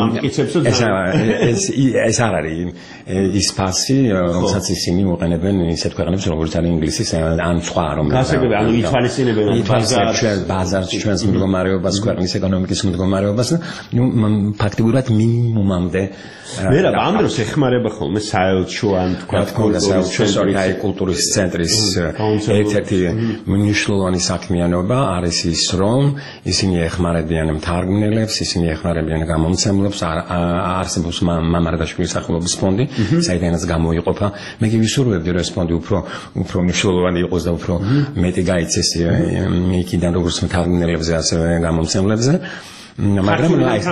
ეს არ არის ის ფასი, რომელსაც ისინი უყენებენ ისეთ ქვეყნებს, როგორც არის ინგლისი ან სხვა რომელსაც. ანუ ითვალისწინებენ ბაზარს ჩვენს მდგომარეობას, ქვეყნის ეკონომიკის მდგომარეობას, ნუ ფაქტობრივად მინიმუმამდე. მე რა ამ დროს ეხმარება ხოლმე საელჩო ან თქვა კულტურის ცენტრის ერთ-ერთი მნიშვნელოვანი საქმიანობა არის ის, რომ ისინი ეხმარებიან მთარგმნელებს, ისინი ეხმარებიან გამომცემლებს, არსებობს მამარდაშვილის სახელობის ფონდი, საიდანაც გამოიყოფა. მე კი ვისურვებდი, რომ ეს ფონდი უფრო მნიშვნელოვანი იყოს და უფრო მეტი გაიცეს იქიდან როგორც მთარგმნელებზე, ასევე გამომცემლებზე. მაგრამ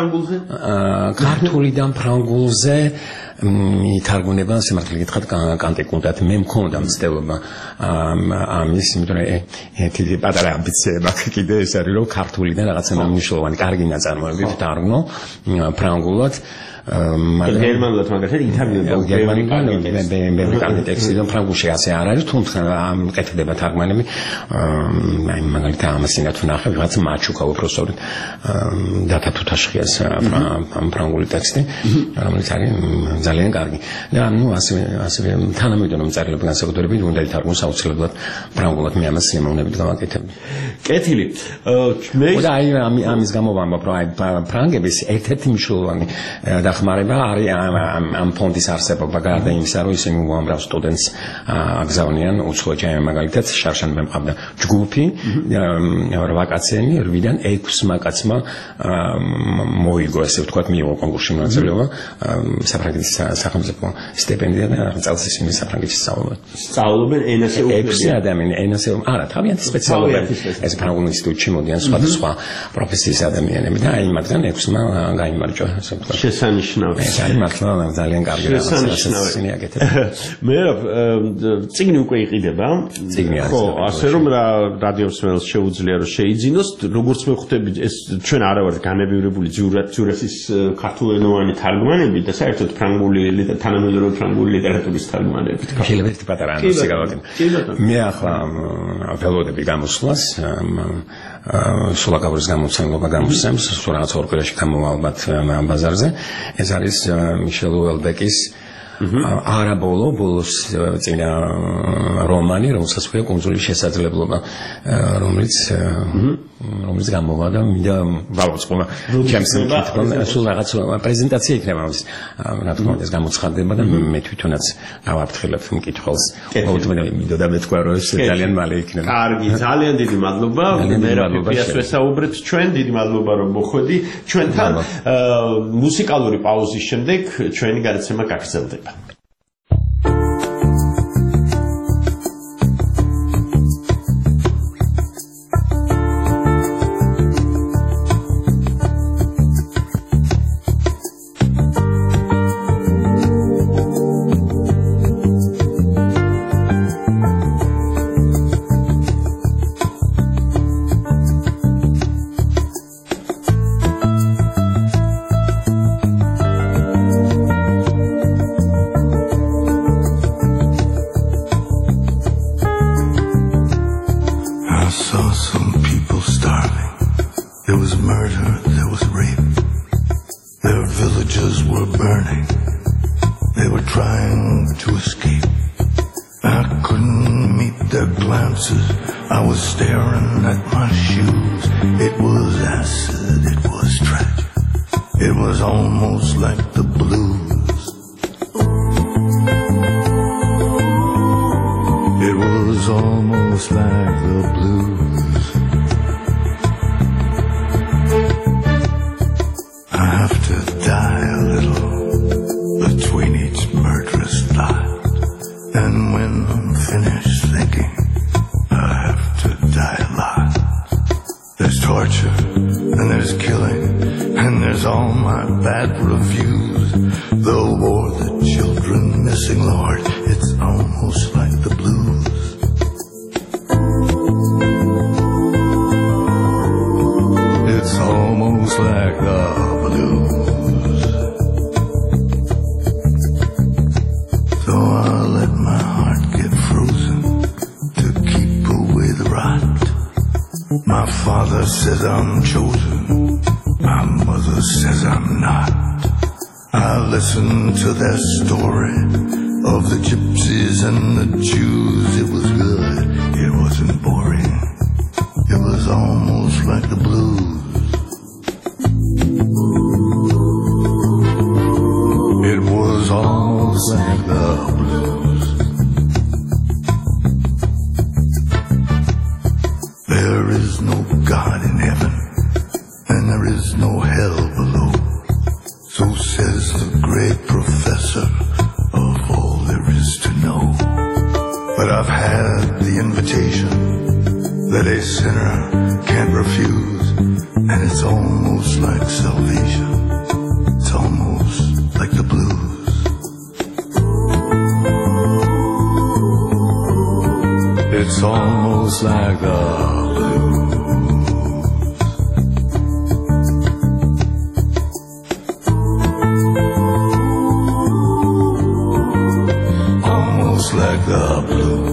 ქართულიდან ფრანგულზე ითარგმნება სიმართლე გითხრათ კანტიკუნდად. მე მქონდა მცდელობა ამის, იმიტომ რომ ერთი პატარა ამბიციები მაქვს კიდე ეს არის, რომ ქართულიდან რაღაცა მნიშვნელოვანი კარგი ნაწარმოები ვთარგმნო ფრანგულად. გერმანულად მაგალითად ითარგმნება გერმანულად ტექსტიდან ფრანგულში ასე არ არის, თუმცა მკეთდება თარგმანები. აი მაგალითად ამასინათ ვნახე ვიღაც მაჩუკა უბრალოდ დათა თუთაშხიას ფრანგული ტექსტი, რომელიც არის ძალიან კარგი. და ნუ ასევე თანამედროვე მწერლები განსაკუთრებით უნდა ითარგმნოს აუცილებლად ფრანგულად, მე ამას სიმოვნებით გავაკეთებ. კეთილი. მე და აი ამის გამო ვამბობ, რომ აი ფრანგების ერთ-ერთი მნიშვნელოვანი დახმარება არის ამ ფონდის არსებობა, გარდა იმისა, რომ ისინი უამრავ სტუდენტს აგზავნიან უცხოეთში. მაგალითად შარშან მე მყავდა ჯგუფი 8 კაციანი, 8-დან 6 კაცმა მოიგო, ესე ვთქვათ, მიიღო კონკურსში მონაწილეობა საფრანგეთის სახელმწიფო სტიპენდია და წელს ისინი საფრანგეთში სწავლობენ ენაზე უფრო 6 ადამიანი ენაზე არა თავიანთი სპეციალობები ეს ფრანგულ ინსტიტუტში მოდიან სხვადასხვა პროფესიის ადამიანები და აი მაგდან 6-მა გაიმარჯვა ასე ვთქვათ. შესანიშნავი. ეს არის მართლა ძალიან კარგი რაღაცა. მე წიგნი უკვე იყიდება. ხო, ასე რომ რადიო მსმენელს შეუძლია რომ შეიძინოს, როგორც მე ხვდები ეს ჩვენ არა ვართ განებივრებული ძურასის ქართულენოვანი თარგმანები და საერთოდ ფრანგული თანამედროვე ფრანგული ლიტერატურის თარგმანები. შეიძლება ერთი პატარა ანონსი გავაკეთო. მე ახლა ველოდები გამოსვლას სულაკავრის გამოცემლობა გამოსცემს, სულ რაღაც ორ კვირაში გამოვა ალბათ ბაზარზე. ეს არის მიშელ უელბეკის არაბოლოს წინა რომანი, რომელსაც ქვია კუნძულის შესაძლებლობა, რომელიც გამოვა და მინდა ვაუწყო ჩემს მკითხველს, სულ რაღაც პრეზენტაცია იქნება ამის. რა თქმა უნდა ეს გამოცხადდება და მე თვითონაც გავაფრთხილებ მკითხველს. ყოველთვის მინდოდა მეთქვა რომ ეს ძალიან მალე იქნება. კარგი, ძალიან დიდი მადლობა. მე რა ფიფიას ვესაუბრეთ ჩვენ, დიდი მადლობა რომ მოხვედი ჩვენთან. მუსიკალური პაუზის შემდეგ ჩვენი გადაცემა გაგრძელდება. My father says I'm chosen, my mother says I'm not. I listen to their story of the gypsies and the Jews. It was good, it wasn't boring. It was almost like the blues. It was almost like the blues. There is no God in heaven, and there is no hell below. So says the great professor of all there is to know. But I've had the invitation that a sinner can't refuse, and it's almost like salvation. It's almost like the blues. It's almost like the blues. Almost like the blues.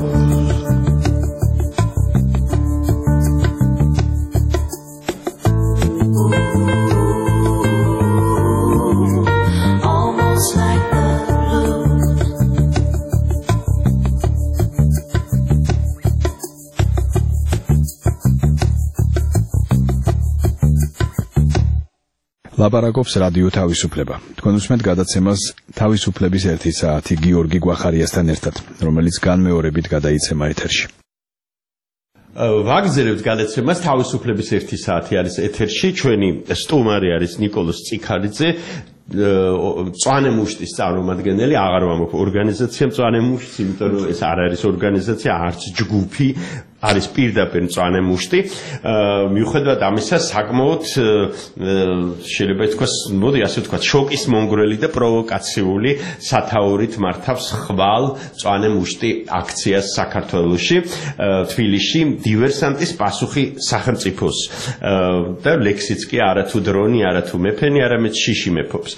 ლაპარაკობს რადიო თავისუფლება. თქვენ უსმენთ გადაცემას თავისუფლების 1 საათი გიორგი გვახარიასთან ერთად, რომელიც განმეორებით გადაიცემა ეთერში. ვაგზელებთ გადაცემას თავისუფლების 1 საათი არის ეთერში. ჩვენი სტუმარი არის ნიკოლოზ წიქარიძე, მწვანე მუშტის წარმომადგენელი, აღარ ვამბობ ორგანიზაცია მწვანე მუშტი, იმიტომ რომ ეს არ არის ორგანიზაცია, არც ჯგუფი, არის პირდაპირ მწვანე მუშტი. მიუხედავად ამისა, საკმაოდ შეიძლება ითქვას, მოდი ასე ვთქვათ, შოკის მონგრელი და პროვოკაციული სათაურით მართავს ხვალ მწვანე მუშტი აქციას საქართველოში, თბილისში, დივერსანტის პასუხი სახელმწიფოს. და ლექსიც კი არათუ დრონი, არათუ მეფენი, არამედ შიში მეფობს.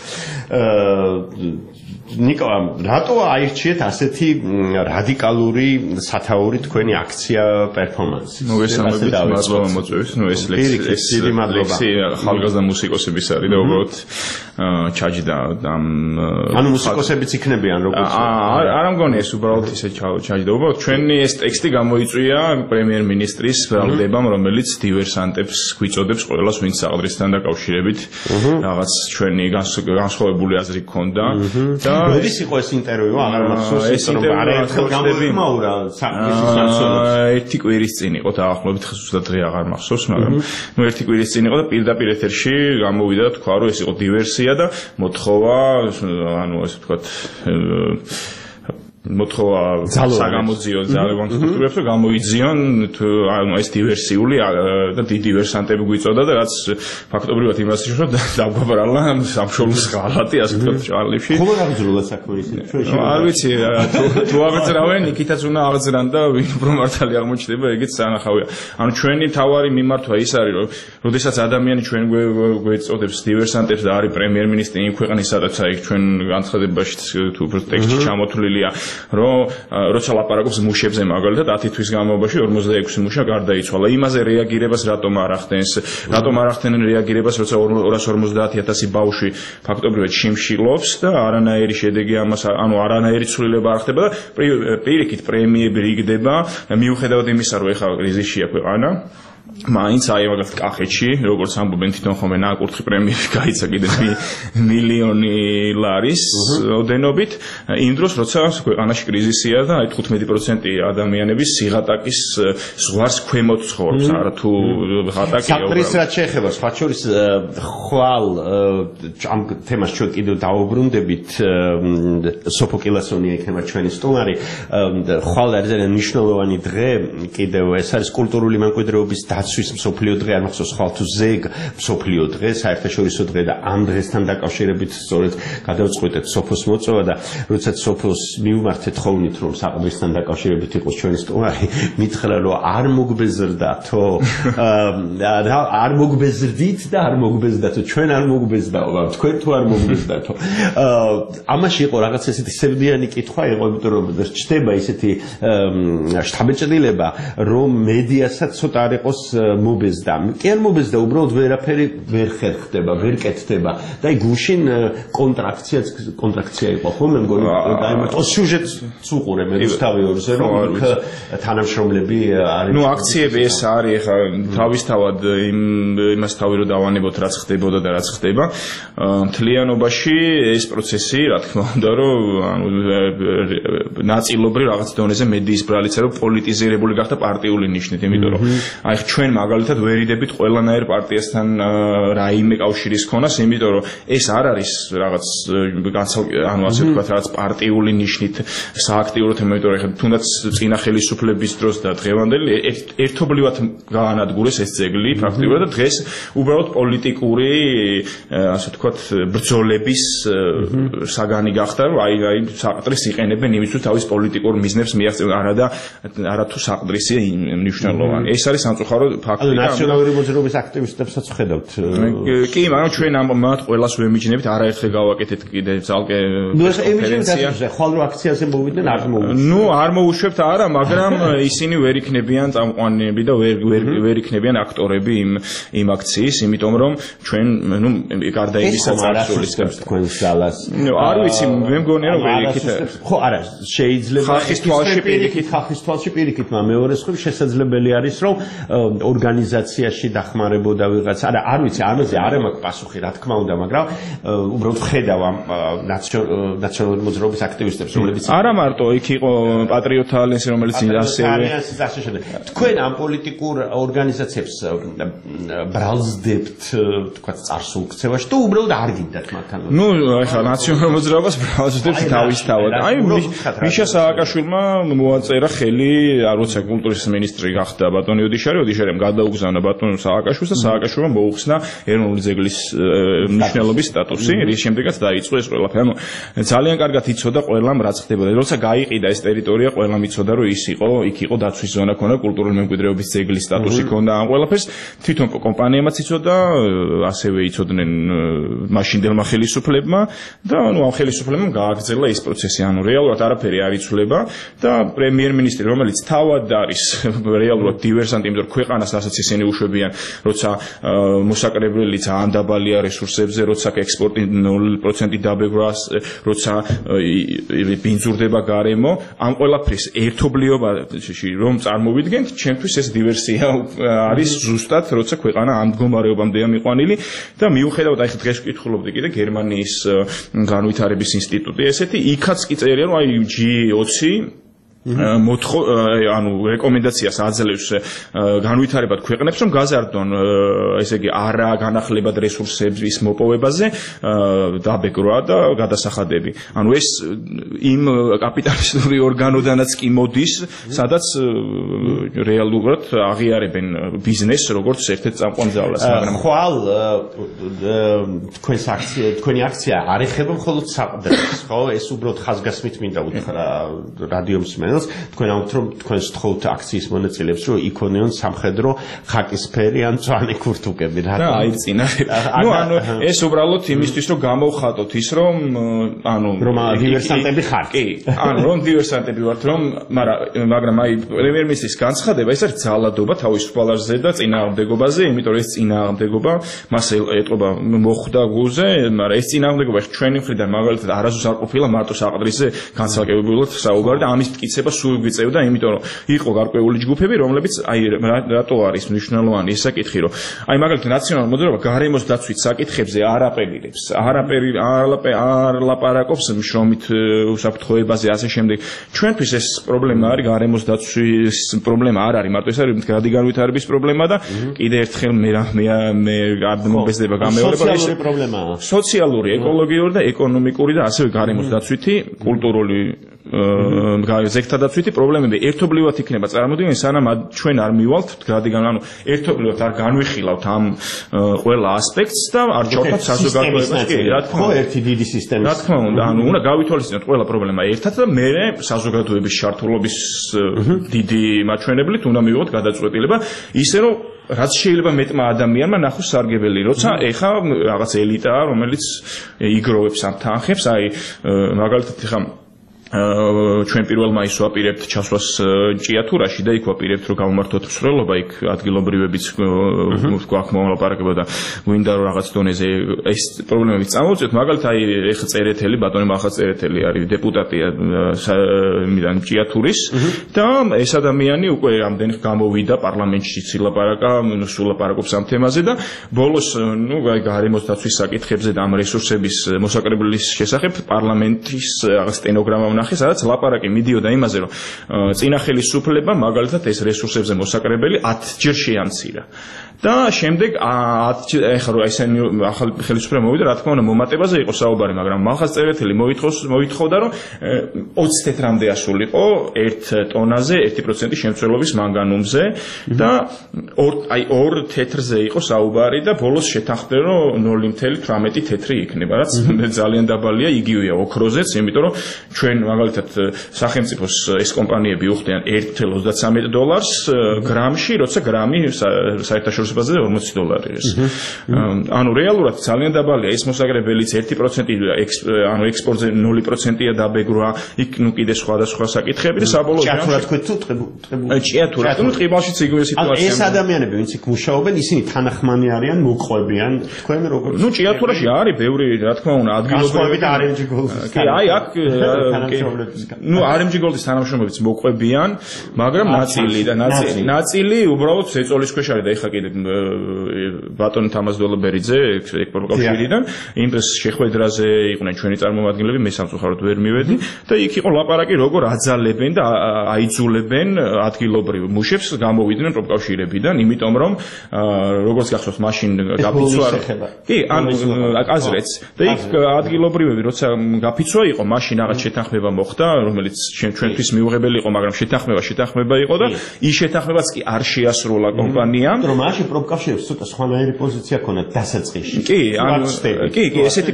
ნიკო, რატო აირჩიეთ ასეთი რადიკალური სათაური თქვენი აქცია პერფორმანსი? მოგესალმებით, მადლობა მოწვევის. ეს ლექსი ახალგაზრდა მუსიკოსების არის და უბრალოდ ჩაჯდა ამ ანუ მუსიკოსებიც იქნებიან როგორც არ მგონი ეს უბრალოდ ისე ჩაჯდა. უბრალოდ ჩვენი ეს ტექსტი გამოიწვია პრემიერ-მინისტრის ბრალდებამ, რომელიც დივერსანტებს გვიწოდებს ყველას, ვინც საყდრისთან დაკავშირებით რაღაც ჩვენი განსხვავებული აზრი ჰქონდა და როდის იყო ეს ინტერვიუ? აღარ მახსოვს, იმიტომ რომ არაერთხელ გამოიმაურა საკუთრის სამსონოს. ერთი კვირის წინ იყო დაახლოებით, ზუსტად დღე აღარ მახსოვს, მაგრამ ერთი კვირის წინ იყო და პირდაპირ ეთერში გამოვიდა და თქვა, რომ ეს იყო დივერსია და მოთხოვა, ანუ ასე ვთქვათ, მოთხოვა საგამოძიონ ძალებან სტრუქტურებს რომ გამოიძიონ ეს დივერსიული და დიდი დივერსანტები გვიწოდა და რაც ფაქტობრივად იმას ნიშნავს რომ დაგვაბრალა სამშობლოს ღალატი ასე ვთქვათ ჭალებში. ხომ აღძრულა საქმე ისე? არ ვიცი, თუ აღძრავენ, იქითაც უნდა აღძრან და ვინ უფრო მართალი აღმოჩნდება, ეგეც სანახავია. ანუ ჩვენი თავარი მიმართვა ის არის, რომ როდესაც ადამიანი ჩვენ გვეწოდებს დივერსანტებს და არის პრემიერ-მინისტრი იმ ქვეყნის სადაც აი ჩვენ განცხადებაში თუ ტექსტში ჩამოთვლილია რომ როცა ლაპარაკობს მუშებზე მაგალითად 10 თვის განმავლობაში 46 მუშა გარდაიცვალა. იმაზე რეაგირებას რატომ არ ახდენს? რატომ არ ახდენენ რეაგირებას, როცა 250,000 ბავშვი ფაქტობრივად შიმშილობს და არანაირი შედეგი ამას, ანუ არანაირი ცვლილება არ ხდება და პირიქით პრემიები რიგდება, მიუხედავად იმისა, რომ ეხლა კრიზისშია ქვეყანა. მაინც აი მაგალითად კახეთში, როგორც ამბობენ თვითონ ხომ ნაკურთხი პრემიები გაიცა კიდე მილიონი ლარის ოდენობით, იმ დროს როცა ქვეყანაში კრიზისია და აი 15% ადამიანების სიღატაკის ზღვარს ქვემოთ ცხოვრობს, არა თუ ღატაკია. საკრის რაც შეეხება, სხვა შორის ხვალ ამ თემას ჩვენ კიდევ დავუბრუნდებით, სოფოკილასონია იქნება ჩვენი სტუმარი. ხვალ არის ძალიან მნიშვნელოვანი დღე, კიდევ ეს არის კულტურული მემკვიდრეობის დაცვის მსოფლიო დღე, არ მახსოვს ხვალ თუ ზეგ მსოფლიო დღე, საერთაშორისო დღე და ამ დღესთან დაკავშირებით სწორედ გადავწყვეტეთ სოფოს მოწვევა და როდესაც სოფოს მივმართეთ ხოვნით, რომ საყდრისთან დაკავშირებით იყოს ჩვენი სტუმარი, მითხრა რომ არ მოგბეზრდათო, არ მოგბეზრდით და არ მოგბეზრდათო, ჩვენ არ მოგბეზრდაო, თქვენ თუ არ მოგბეზრდათო. ამაში იყო რაღაც ესეთი სევდიანი კითხვა იყო, იმიტომ რომ ჩდება ისეთი შთაბეჭდილება, რომ მედიასაც ცოტა არ იყოს მობეზდა. კი არ მობეზდა, უბრალოდ ვერაფერი ვერ ხერხდება, ვერ კეთდება. და აი გუშინ კონტრაქცია იყო, ხო, მე მგონი, დაიმართო სიუჟეტს უყურე მე რუსთავი ორზე, რომ თანამშრომლები არის. ნუ აქციები ეს არის, ეხა თავისთავად იმას თავი რომ დავანებოთ, რაც ხდებოდა და რაც ხდება. მთლიანობაში ეს პროცესი, რა თქმა უნდა, რომ ანუ ნაწილობრივ რაღაც დონეზე მედიის ბრალიცა რომ პოლიტიზირებული გახდა პარტიული ნიშნით, იმიტომ რომ აი ჩვენ მაგალითად ვერიდებით ყველანაირ პარტიასთან რაიმე კავშირის ქონას, იმიტომ რომ ეს არ არის რაღაც ანუ ასე ვთქვათ, რაღაც პარტიული ნიშნით სააქტიურო თემა, იმიტომ რომ ეხლა თუნდაც წინა ხელისუფლების დროს და დღევანდელი ერთობლივად გაანადგურეს ეს ძეგლი ფაქტიურად და დღეს უბრალოდ პოლიტიკური ასე ვთქვათ ბრძოლების საგანი გახდა, რომ აი საყდრის იყენებენ იმისთვის თავის პოლიტიკურ მიზნებს მიაღწევენ, არა თუ საყდრისი მნიშვნელოვანი. ეს არის სამწუხარო ფაქტი. ნაციონალური მოძრაობის აქტივისტებსაც ხედავთ. კი, მაგრამ ჩვენ მათ ყველას ვემიჯნებით, არაერთხელ გავაკეთეთ კიდე ძალკე კონფერენცია. ხვალ რო აქციაზე მოვიდნენ, არ მოვიდნენ. ნუ არ მოუშვებთ არა, მაგრამ ისინი ვერ იქნებიან წამყვანები და ვერ იქნებიან აქტორები იმ აქციის, იმიტომ რომ ჩვენ ნუ გარდა იმისა წარსულისგებს თქვენს ძალას. არ ვიცი, მე მგონია რომ ვერ იქით. ხო, არა, შეიძლება ხალხის თვალში პირიქით, ხალხის თვალში პირიქით, მაგრამ მეორე მხრივ შესაძლებელი არის, რომ ორგანიზაციაში დახმარებოდა ვიღაც. არ ვიცი, ამაზე არ მაქვს პასუხი, რა თქმა უნდა, მაგრამ უბრალოდ ხედავ ამ ნაციონალური მოძრაობის აქტივისტებს, რომლებიც არა მარტო იქ იყო პატრიოტთა ალიანსი, რომელიც ასევე თქვენ ამ პოლიტიკურ ორგანიზაციებს ბრალზდებთ, თქვათ, წარსულ ქცევაში თუ უბრალოდ არ გინდათ მათთან? ნუ ეხლა ნაციონალურ მოძრაობას ბრალზდებს თავისთავად. აი მიშა სააკაშვილმა მოაწერა ხელი, როცა კულტურის მინისტრი გახდა ბატონი ოდიშარემ გადაუგზავნა ბატონ სააკაშვილს და სააკაშვილმა მოუხსნა ეროვნული ძეგლის მნიშვნელობის სტატუსი, რის შემდეგაც დაიწყო ეს ყველაფერი. ძალიან კარგად იცოდა ყველამ რაც ხდებოდა. როცა გაიყიდა ეს ტერიტორია, ყველამ იცოდა რომ იქ იყო დაცვის ზონა, ქონდა კულტურული მემკვიდრეობის ძეგლის სტატუსი, ქონდა ამ ყველაფერს. თვითონ კომპანიამაც იცოდა, ასევე იცოდნენ მაშინდელმა ხელისუფლებმა და ანუ ამ ხელისუფლებამ გააგრძელა ეს პროცესი. ანუ რეალურად არაფერი არ იცვლება და პრემიერ-მინისტრი, რომელიც თავად არის რეალურად დივერსანტი, იმიტომ რომ ქვეყანას რასაც ისინი უშვებიან, როცა მოსაკრებელი ძალიან დაბალია რესურსებზე, როცა ექსპორტი 0% დაბეგვას, როცა ბინძურდება გარემო, ამ ყველაფრის ერთობლიობაში რომ წარმოვიდგენთ, ჩემთვის ეს დივერსია არის ზუსტად, როცა ქვეყანა ამ მდგომარეობამდეა მიყვანილი და მიუხედავად აი დღეს ვკითხულობდი კიდე გერმანიის განვითარების ინსტიტუტი ესეთი, იქაც კი წერია რომ აი G20 ანუ რეკომენდაციას აძლევს განვითარებად ქვეყნებს, რომ გაზარდონ ესე იგი არა განახლებად რესურსების მოპოვებაზე დაბეგრვა და გადასახადები. ანუ ეს იმ კაპიტალისტური ორგანოდანაც კი მოდის, სადაც რეალურად აღიარებენ ბიზნესს როგორც ერთ-ერთ წამყვან ძალას, მაგრამ ხვალ თქვენი აქცია არ ეხება მხოლოდ საყდრებს, ხო? ეს უბრალოდ ხაზგასმით მინდა უთხრა რადიო მსმენელს. თქვენ ამბობთ რომ თქვენ სთხოვთ აქციის მონაწილეებს რომ იქონიონ სამხედრო ხაკისფერი ან მწვანე ქურთუკები რა და აიწინა. ანუ ეს უბრალოდ იმისთვის რომ გამოვხატოთ ის რომ ანუ რომ დივერსანტები ხართ. კი, ანუ რომ დივერსანტები ვართ რომ მაგრამ აი პრემიერ-მინისტრის განცხადება ეს არის ძალადობა თავისუფალზე და წინააღმდეგობაზე, იმიტომ რომ ეს წინააღმდეგობა მას ეტყობა მოხვდა გულზე, მაგრამ ეს წინააღმდეგობა ჩვენი მხრიდან მაგალითად არასდროს არ ყოფილა მარტო საყდრისზე განსაკუთრებულად საუბარი და ამის მტკიცება სულ გვიწევდა, იმიტომ რომ იყო გარკვეული ჯგუფები, რომლებიც აი რატო არის მნიშვნელოვანი ეს საკითხი, რომ აი მაგალითად ნაციონალური მოძრაობა გარემოს დაცვის საკითხებზე არ აპელირებს, არ ლაპარაკობს შრომით უსაფრთხოებაზე ასე შემდეგ. ჩვენთვის ეს პრობლემა არის გარემოს დაცვის პრობლემა არ არის მარტო ეს არის გადი განვითარების პრობლემა და კიდე ერთხელ მე არ მობეზდება გამეორება ეს პრობლემაა. სოციალური, ეკოლოგიური და ეკონომიკური და ასევე გარემოს დაცვითი, კულტურული ზეგთა დაცვითი პრობლემები ერთობლივად იქნება წარმოდგენილი, სანამ ჩვენ არ მივალთ გადაგან, ანუ ერთობლივად არ განვიხილავთ ამ ყველა ასპექტს და არ ჩავთვალთ საზოგადოებას. კი, რა თქმა უნდა, ერთი დიდი სისტემის. რა თქმა უნდა, ანუ უნდა გავითვალისწინოთ ყველა პრობლემა ერთად და მე საზოგადოების ჩართულობის დიდი მაჩვენებლით უნდა მივიღოთ გადაწყვეტილება, ისე რომ რაც შეიძლება მეტმა ადამიანმა ნახოს სარგებელი, როცა ეხა რაღაც ელიტაა, რომელიც იგროვებს ამ თანხებს, აი მაგალითად ეხა ჩვენ პირველ მაისს ვაპირებთ ჩასვას ჭიათურაში და იქ ვაპირებთ რომ გამომართოთ მსვლელობა იქ ადგილობრივებიც გვაქვს მოლაპარაკება და გვინდა რომ რაღაც დონეზე ეს პრობლემებიც წამოვწიოთ მაგალითად აი ეხა წერეთელი ბატონი მახა წერეთელი არის დეპუტატია მიდან ჭიათურის და ეს ადამიანი უკვე რამდენი გამოვიდა პარლამენტში ცილაპარაკა სულაპარაკობს ამ თემაზე და ბოლოს ნუ გარემოს დაცვის საკითხებზე და ამ რესურსების მოსაკრებლის შესახებ პარლამენტის რაღაც სტენოგრამა ვნახე სადაც ლაპარაკი მიდიოდა იმაზე რომ წინა ხელისუფლება მაგალითად ეს რესურსებზე მოსაკრებელი 10 ჯერ შეამცირა და შემდეგ ეხლა რომ ესენი ახალი ხელისუფლება მოვიდა რა თქმა უნდა მომატებაზე იყო საუბარი მაგრამ მახას წერეთელი მოითხოვდა რომ 20 თეთრამდე ასულიყო 1 ტონაზე 1% შემცველობის მანგანუმზე და აი 2 თეთრზე იყო საუბარი და ბოლოს შეთანხმდნენ რომ 0.18 თეთრი იქნება რაც ძალიან დაბალია იგივეა ოქროზეც იმიტომ რომ ჩვენ მაგალითად სახელმწიფოს ეს კომპანიები უხდიან $1.33 გრამში როცა გრამი საერთაშორისო ბაზაზე $40 ის. ანუ რეალურად ძალიან დაბალია ეს მოსაგრებელიც 1% ანუ ექსპორტზე 0%-ია დაბეგრვა იქ ნუ კიდე სხვადასხვა საკითხები და საბოლოო ჭიათურა თქვენ თუ ჭიათურა ნუ ტყიბალშიც იგივე სიტუაცია ეს ადამიანები ვინც იქ მუშაობენ ისინი თანახმანი არიან მოყვებიან თქვენ როგორ ნუ ჭიათურაში არის ბევრი რა თქმა უნდა ადგილობრივი RMG Gold-ის კი აი აქ ნუ RMG Gold-ის თანამშრომლებიც მოყვებიან მაგრამ ნაწილი უბრალოდ ეწოლის ქვეშ არის და ეხლა კიდე ბატონი თამაზ დოლობერიძე ექსპორტკავშირიდან იმ დროს შეხვედრაზე იყვნენ ჩვენი წარმომადგენლები მე სამწუხაროდ ვერ მივედი და იქ იყო ლაპარაკი როგორ აძალებენ და აიძულებენ ადგილობრივ მუშებს გამოვიდნენ პროფკავშირებიდან იმიტომ რომ როგორც გახსოვთ მაშინ გაფიცვა კი ანუ აზრეც და იქ ადგილობრივები როცა გაფიცვა იყო მაშინ რაღაც შეთანხმება მოხდა რომელიც ჩვენთვის მიუღებელი იყო მაგრამ შეთანხმება იყო და ის შეთანხმებაც კი არ შეასრულა კომპანიამ რომ მაშინ პროფკავშირებს ცოტა სხვანაირი პოზიცია ქონდათ დასაწყისში კი ესეთი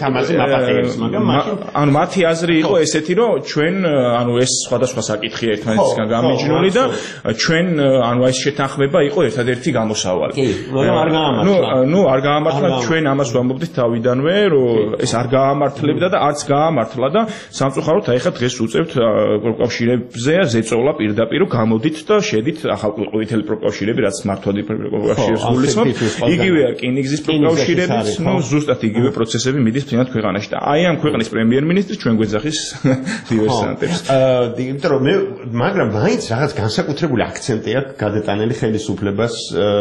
ანუ მათი აზრი იყო ესეთი რომ ჩვენ ანუ ეს სხვადასხვა საკითხია ერთმანეთისგან გამიჯნული და ჩვენ ანუ ეს შეთანხმება იყო ერთადერთი გამოსავალი კი მაგრამ არ გაამართლა ნუ არ გაამართლა ჩვენ ამას ვამბობდით თავიდანვე რომ ეს არ გაამართლებდა და არც გაამართლა და სამწუხაროდ აი ხა დღეს უწევთ პროფკავშირებზე ზეწოლა პირდაპირ გამოდით და შედით ახალყვითელი პროფკავშირები რაც მართვადი პროფკავშირებს გულისხმობ იგივე რკინიგზის პროფკავშირებიც ნუ ზუსტად იგივე პროცესები მიდის ფინალ ქვეყანაში და აი ამ ქვეყნის პრემიერ-მინისტრი ჩვენ გვეძახის დივერსანტებს იმიტომ რომ მაგრამ მაინც რაღაც განსაკუთრებული აქცენტი აქვს გადატანილი ხელისუფლებას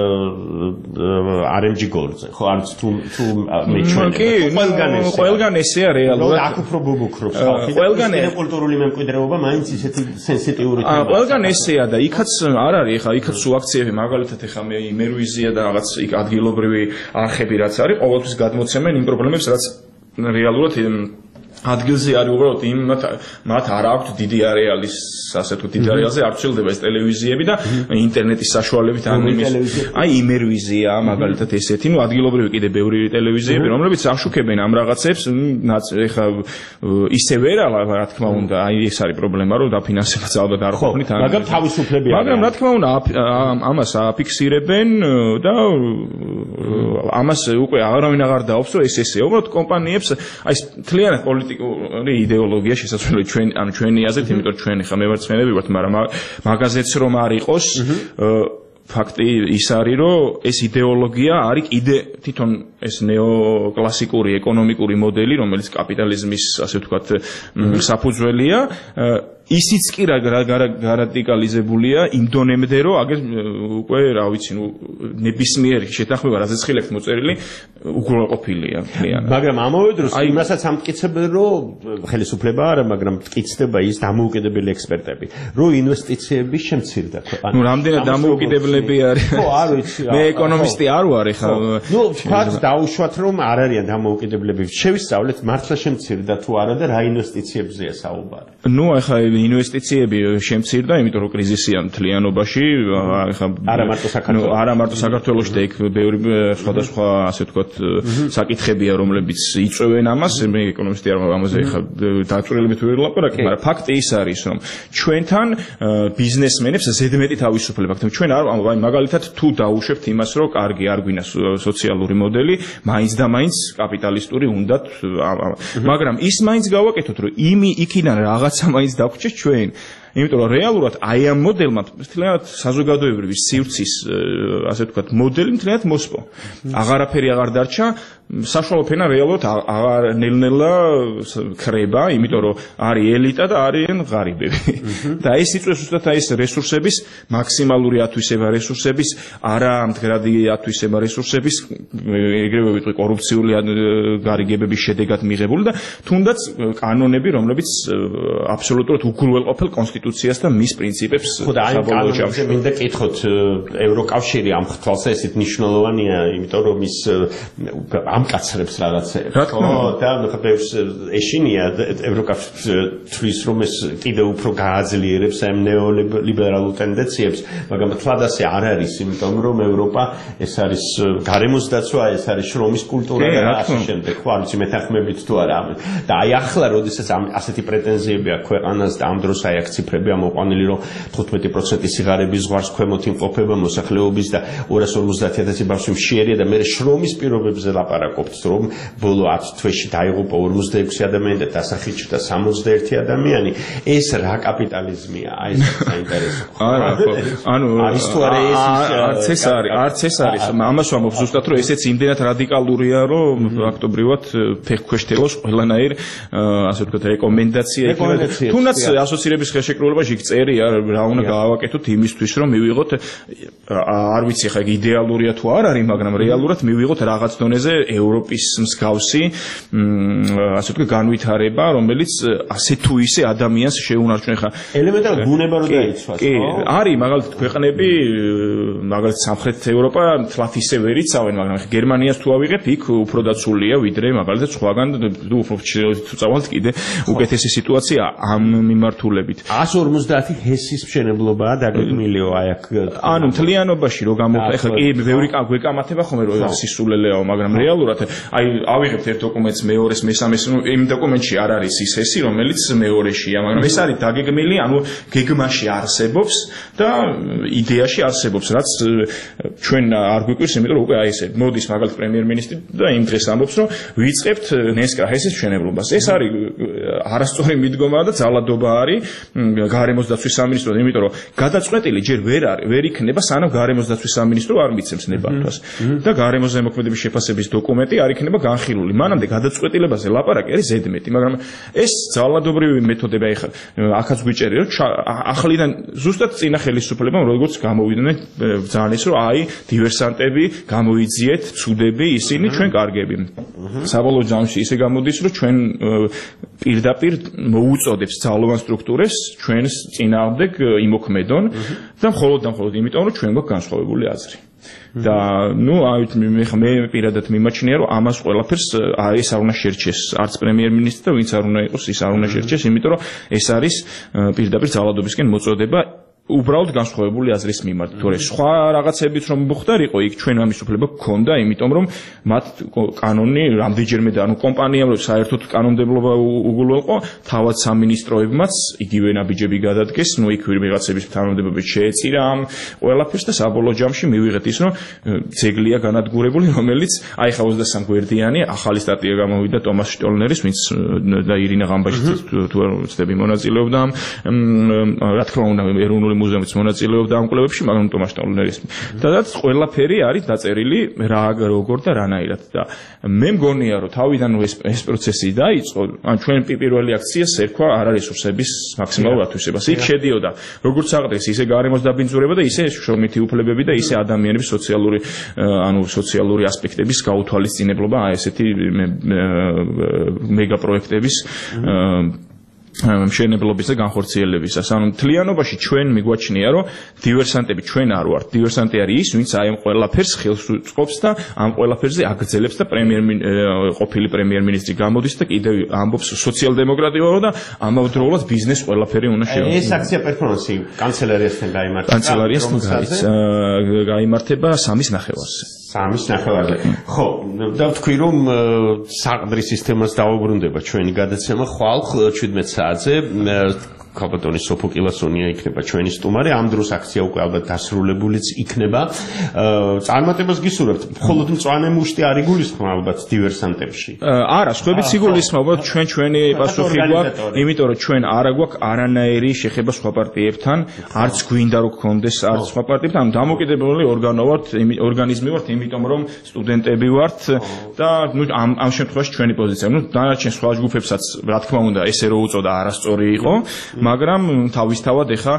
RMG Gold-ზე ხო არც თუ მეჩვენება ყველგან ესეა რეალურად აქ უფრო ბუბუქრობს ყველგან კულტურული მემკვიდრეობა მაინც ისეთი სენსიტიური თემაა ყველგან ესეა და იქაც არ არის ხა იქაც სუაქციები მაგალითად ხა მე იმერვიზია და რაღაც იქ ადგილობრივი არხები რაც არის ყოველთვის გადმოცემენ იმ პრობლემებს რაც რეალურად ადგილზე არის უბრალოდ მათ არ აქვთ დიდი არეალის ასე თუ დიდი არეალზე არ ცდილდება ეს ტელევიზიები და ინტერნეტის საშუალებით აი იმერვიზია მაგალითად ესეთი ნუ ადგილობრივი კიდე ბევრი ტელევიზიები რომლებიც ამშუქებენ ამ რაღაცებს ეხა ისე ვერა რა თქმა უნდა აი ეს არის პრობლემა რომ დაფინანსებაც ალბათ არ ყოფნით მაგრამ თავისუფლები არის მაგრამ რა თქმა უნდა ამას აფიქსირებენ და ამას უკვე არავინ აღარ დაობს რომ ეს ესეა უბრალოდ კომპანიებს აი თლიანად პოლიტიკური იდეოლოგია შესაძლოა ჩვენი აზრით იმიტომ ჩვენ ხა მევარცხენები ვართ მაგრამ მაგაზეც რომ არ იყოს ფაქტი ის არის რომ ეს იდეოლოგია არის კიდე თვითონ ეს ნეოკლასიკური ეკონომიკური მოდელი რომელიც კაპიტალიზმის ასე ვთქვათ საფუძველია ისიც კი გარადიკალიზებულია იმ დონემდე რომ აგერ უკვე რა ვიცი ნუ ნებისმიერი შეთანხმება რაზეც ხილებს მოწერილი უგულოყოფილია მთლიანად მაგრამ ამავე დროს იმასაც ამტკიცებენ რომ ხელისუფლება არა მაგრამ მტკიცდება ის დამოუკიდებელი ექსპერტები რომ ინვესტიციები შემცირდა ქვეყანაში ნუ რამდენად დამოუკიდებლები არის ხო არ ვიცი მე ეკონომისტი არ ვარ ხა ნუ ფაქტს დაუშვათ რომ არ არიან დამოუკიდებლები შევისწავლეთ მართლა შემცირდა თუ არა და რა ინვესტიციებზეა საუბარი ნუ ახლა ინვესტიციები შემცირდა, იმიტომ რომ კრიზისია მთლიანობაში, არა მარტო საქართველოში და იქ ბევრი სხვადასხვა ასე ვთქვათ საკითხებია, რომლებიც იწვევენ ამას, მე ეკონომისტი არ ვარ ამაზე ხა დაწვრილებით ვერ ვლაპარაკი, მაგრამ ფაქტი ის არის, რომ ჩვენთან ბიზნესმენებს ზედმეტი თავისუფლება აქვს. ჩვენ არ მაგალითად თუ დაუშვებთ იმას, რომ კარგი არ გვინდა სოციალური მოდელი, მაინც და მაინც კაპიტალისტური უნდათ, მაგრამ ის მაინც გავაკეთოთ, რომ იქიდან რაღაცა მაინც დაგვრჩეს ჩვენ. იმიტომ რომ რეალურად აი ამ მოდელმა მთლიანად საზოგადოებრივი სივრცის ასე ვთქვათ მოდელი მთლიანად მოსპო. აღარაფერი აღარ დარჩა, საშუალო ფენა რეალურად აღარ ნელ-ნელა ქრება, იმიტომ რომ არის ელიტა და არიან ღარიბები. და ეს იწვევს უბრალოდ აი ეს რესურსების მაქსიმალური ათვისება რესურსების, არა მდგრადი ათვისება რესურსების, ეგრევე ვიტყვი კორუფციული გარიგებების შედეგად მიღებული და თუნდაც კანონები, რომლებიც აბსოლუტურად უგულველყოფელ კონსტიტუციას და მის პრინციპებს საბოლოო ჯამში. მინდა კითხოთ, ევროკავშირი ამ ხთვალსა ესეთ მნიშვნელოვანია, იმიტომ რომ ის ამკაცრებს რაღაცებს. და ხებებს ეშინია ევროკავშირს თვლის რომ ეს კიდევ უფრო გააძლიერებს ამ ნეოლიბერალურ ტენდენციებს, მაგრამ თლადასე არ არის, იმიტომ რომ ევროპა ეს არის გარემოს დაცვა, ეს არის შრომის კულტურა და ასე შემდეგ. ხო, არ ვიცი მეთანხმებით თუ არა. და აი ახლა როდესაც ასეთი პრეტენზიები აქვს ქვეყანას და ამ დროს აი აქ ციფრები ამოყვანილი, რომ 15% სიღარიბის ზღვარს ქვემოთ იმყოფება მოსახლეობის და 250,000 ბავშვი მშიერია და მე შრომის პირობებზე ლაპარაკობთ, რომ ბოლო 10 თვეში დაიღუპა 46 ადამიანი და დასახიჩდა 61 ადამიანი. ეს რა კაპიტალიზმია? აი ეს საინტერესო. ანუ არის თუ არა ეს არც ეს არის. ამას ვამბობ ზუსტად, რომ ესეც იმდენად რადიკალურია, რომ ფაქტობრივად ფეხქვეშთელოს ყველანაირ ასე ვთქვათ რეკომენდაცია იქნება. თუნდაც ასოცირების ხელშეკრულებაში იქ წერია რა უნდა გავაკეთოთ იმისთვის, რომ მივიღოთ არ ვიცი ხა იდეალურია თუ არ არის, მაგრამ რეალურად მივიღოთ რაღაც დონეზე ევროპის მსგავსი ასე ვთქვათ განვითარება, რომელიც ასე თუ ისე ადამიანს შეუნარჩუნე ხა ელემენტარული ბუნება რო დაიცვას, ხო? არის მაგალითად ქვეყნები, მაგალითად სამხრეთ ევროპა თლათ ისე ვერ იცავენ, მაგრამ ხა გერმანიას თუ ავიღებთ, იქ უფრო დაცულია ვიდრე მაგალითად სხვაგან თუ უფრო თუ წავალთ კიდე უკეთესი სიტუაცია ამ მიმართულებით. 150 ჰესის მშენებლობაა დაგეგმილიო აი აქ. ანუ მთლიანობაში რო გამოვხდა, ეხლა კი ბევრი გვეკამათება ხოლმე რომ სისულელეაო, მაგრამ რეალურად აი ავიღებთ ერთ დოკუმენტს მეორეს, მესამეს, იმ დოკუმენტში არ არის ის ჰესი, რომელიც მეორეშია, მაგრამ ეს არის დაგეგმილი, ანუ გეგმაში არსებობს და იდეაში არსებობს, რაც ჩვენ არ გვიკვირს, იმიტომ რომ უკვე აი ესე მოდის მაგალითად პრემიერ-მინისტრი და იმ დღეს ამბობს, რომ ვიწყებთ ნესკრა ჰესის მშენებლობას. ეს არის არასწორი მიდგომა და ძალადობა არის გარემოს დაცვის სამინისტროს, იმიტომ რომ გადაწყვეტილი ჯერ ვერ იქნება, სანამ გარემოს დაცვის სამინისტრო არ მიცემს ნებართვას. და გარემოს ზემოქმედების შეფასების დოკუმენტი არ იქნება განხილული. მანამდე გადაწყვეტილებაზე ლაპარაკი არის ზედმეტი, მაგრამ ეს ძალადობრივი მეთოდები აი ახაც გვიჭერია, რომ ახლიდან ზუსტად წინა ხელისუფლებამ როგორც გამოვიდნენ ბრძანის, რომ აი დივერსანტები გამოიძიეთ, ცუდები, ისინი ჩვენ კარგები. საბოლოო ჯამში ისე გამოდის, რომ ჩვენ პირდაპირ მოუწოდებს ძალოვან სტრუქტურებს ჩვენს წინააღმდეგ იმოქმედონ და მხოლოდ იმიტომ, რომ ჩვენ გვაქვს განსხვავებული აზრი. და ნუ მე პირადად მიმაჩნია, რომ ამას ყველაფერს ეს არ უნდა შერჩეს, არც პრემიერ-მინისტრი და ვინც არ უნდა იყოს, ის არ უნდა შერჩეს, იმიტომ რომ ეს არის პირდაპირ ძალადობისკენ მოწოდება უბრალოდ განსხვავებული აზრის მიმართ. თორე სხვა რაღაცებიც რომ მოხდარიყო, იქ ჩვენ ამის უფლება გქონდა, იმიტომ რომ მათ კანონი რამდენჯერმე და ანუ კომპანიამ რომ საერთოდ კანონმდებლობა უგულველყო, თავად სამინისტროებმაც იგივე ნაბიჯები გადადგეს, ნუ იქ ვიღაცების თანამდებობებით შეეწირა ამ ყველაფერს და საბოლოო ჯამში მივიღეთ ის, რომ ძეგლია განადგურებული, რომელიც აი ხა 23 გვერდიანი ახალი სტატია გამოვიდა ტომას შტოლნერის, ვინც და ირინა ღამბაშიძე თუ არ ვცდები მონაწილეობდა ამ რა თქმა უნდა ეროვნული მუზეუმის მონაწილეობდა ამ კვლევებში, მაგრამ ტომას შტოლნერის. სადაც ყველაფერი არის დაწერილი რა როგორ და რანაირად და მე მგონია, რომ თავიდან ეს პროცესი დაიწყო, ან ჩვენ პირველი აქციას ერქვა არარესურსების მაქსიმალურ ათვისებას. იქ შედიოდა როგორც აღდეს ისე გარემოს დაბინძურება და ისე შრომითი უფლებები და ისე ადამიანების სოციალური ასპექტების გაუთვალისწინებლობა, აი ესეთი მეგა პროექტების მშენებლობის და განხორციელებისას. ანუ მთლიანობაში ჩვენ მიგვაჩნია, რომ დივერსანტები ჩვენ არ ვართ. დივერსანტი არის ის, ვინც აი ამ ყველაფერს ხელს უწყობს და ამ ყველაფერზე აგრძელებს და ყოფილი პრემიერ-მინისტრი გამოდის და კიდევ ამბობს სოციალ-დემოკრატი ვარო და ამავდროულად ბიზნეს ყველაფერი უნდა შევიდე. ეს აქცია პერფორმანსი კანცელერიასთან გაიმართა. კანცელერიასთან გაიმართება 3-ის ნახევარზე. 3-ის ნახევარზე. ხო, და ვთქვი რომ საყდრის სისტემას დაუბრუნდება ჩვენი გადაცემა ხვალ 17 საათზე. ქალბატონი სოფოკილასონია იქნება ჩვენი სტუმარი. ამ დროს აქცია უკვე ალბათ დასრულებულიც იქნება. წარმატებას გისურვებთ. მხოლოდ მწვანე მუშტი არ იგულისხმება ალბათ დივერსანტებში. არა, სხვაებიც იგულისხმება, ჩვენი პასუხი გვაქვს, იმიტომ რომ ჩვენ არა გვაქვს არანაირი შეხება სხვა პარტიებთან, არც გვინდა რომ გქონდეს არც სხვა პარტიებთან. დამოკიდებული ორგანიზმი ვართ, იმიტომ რომ სტუდენტები ვართ და ამ შემთხვევაში ჩვენი პოზიცია. დანარჩენ სხვა ჯგუფებსაც, რა თქმა უნდა, ესე რო უწოდა არასწორი იყო. მაგრამ თავისთავად ეხა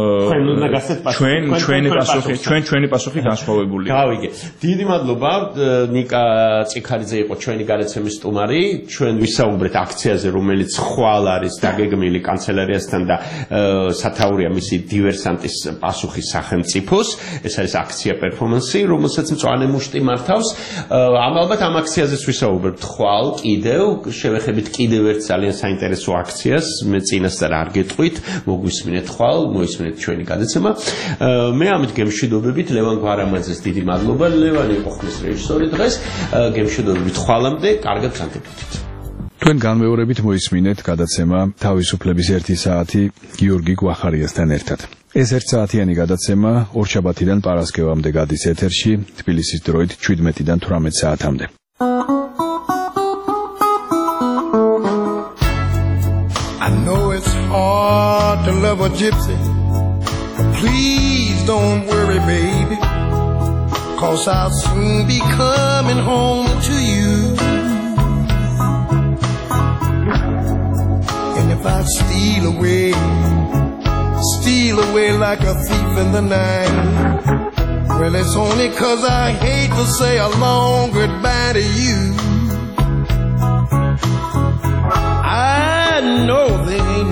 ჩვენი პასუხი განსხვავებულია. გავიგე. დიდი მადლობა. ნიკა წიქარიძე იყო ჩვენი გადაცემის სტუმარი. ჩვენ ვისაუბრეთ აქციაზე, რომელიც ხვალ არის დაგეგმილი კანცელერიასთან და სათაურია მისი დივერსანტის პასუხი სახელმწიფოს. ეს არის აქცია პერფორმანსი, რომელსაც მწვანე მუშტი მართავს. ალბათ ამ აქციაზეც ვისაუბრებთ ხვალ კიდევ, შევეხებით კიდევ ერთ ძალიან საინტერესო აქციას. მე წინასწარ არ გეტყვით, მოგვისმინეთ ხვალ, მოისმინეთ ჩვენი გადაცემა. მე ამით გემშვიდობებით ლევან გვარამაძეს დიდი მადლობა. ლევანი იყო ხმის რეჟისორი დღეს. გემშვიდობებით ხვალამდე, კარგად გრძანდებოდით. თქვენ განმეორებით მოისმინეთ გადაცემა თავისუფლების 1 საათი გიორგი გვახარიასთან ერთად. ეს 1 საათიანი გადაცემა ორშაბათიდან პარასკევამდე გადის ეთერში, თბილისის დროით 17-დან 18 საათამდე. I know it's hard to love a gypsy, but please don't worry, baby, 'cause I'll soon be coming home to you. And if I steal away like a thief in the night, well, it's only 'cause I hate to say a long goodbye to you. I know there ain't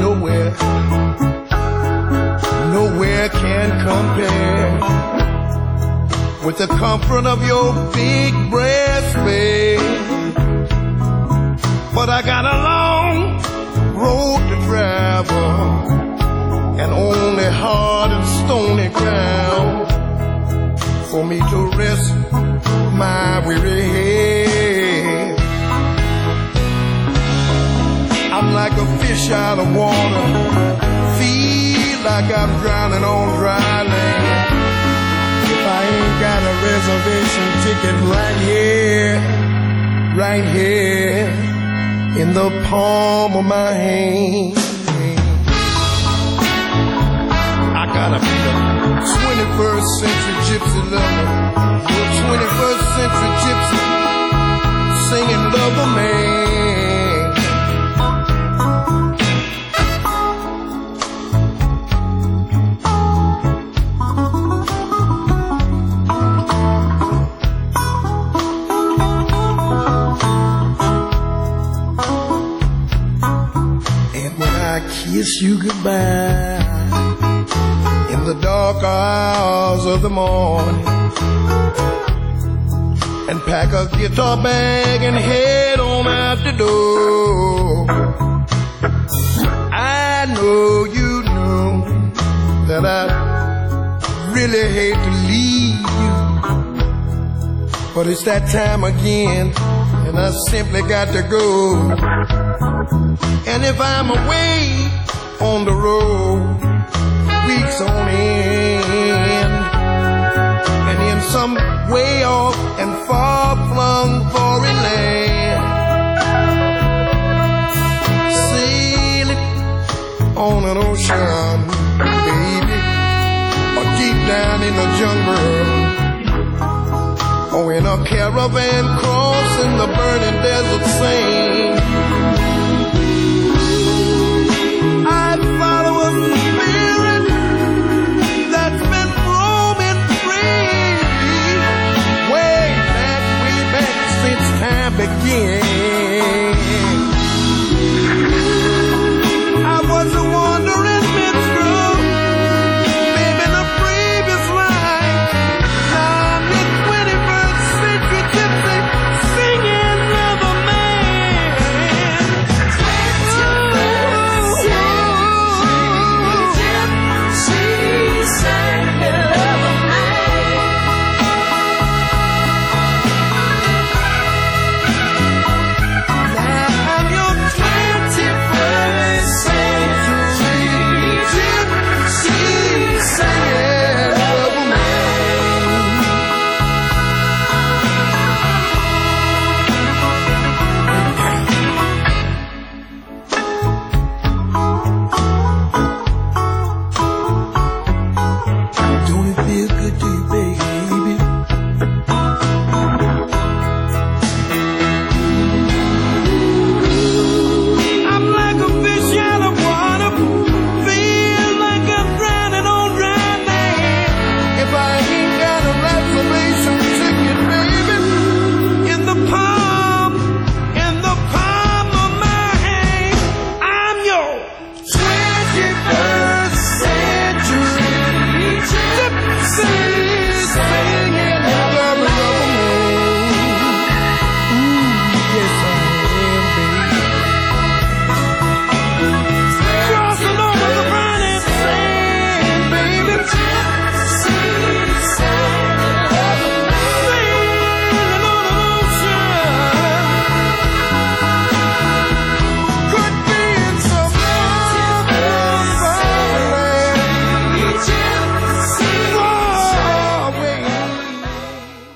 nowhere can compare with the comfort of your big breast, babe. But I got a long road to travel, and only hard and stony ground for me to rest my weary head. I'm like a fish out of water, feel like I'm drowning on dry land. If I ain't got a reservation ticket right here in the palm of my hand. I gotta be the 21st century gypsy lover, the 21st century gypsy singing Love a Man. Kiss you goodbye in the dark hours of the morning, and pack a guitar bag and head on out the door. I know you know that I really hate to leave you, but it's that time again, and I simply got to go. And if I'm away on the road, weeks on end, and in some way off and far-flung foreign land, sailing on an ocean, baby, or deep down in the jungle, or in a caravan crossing the burning desert sand.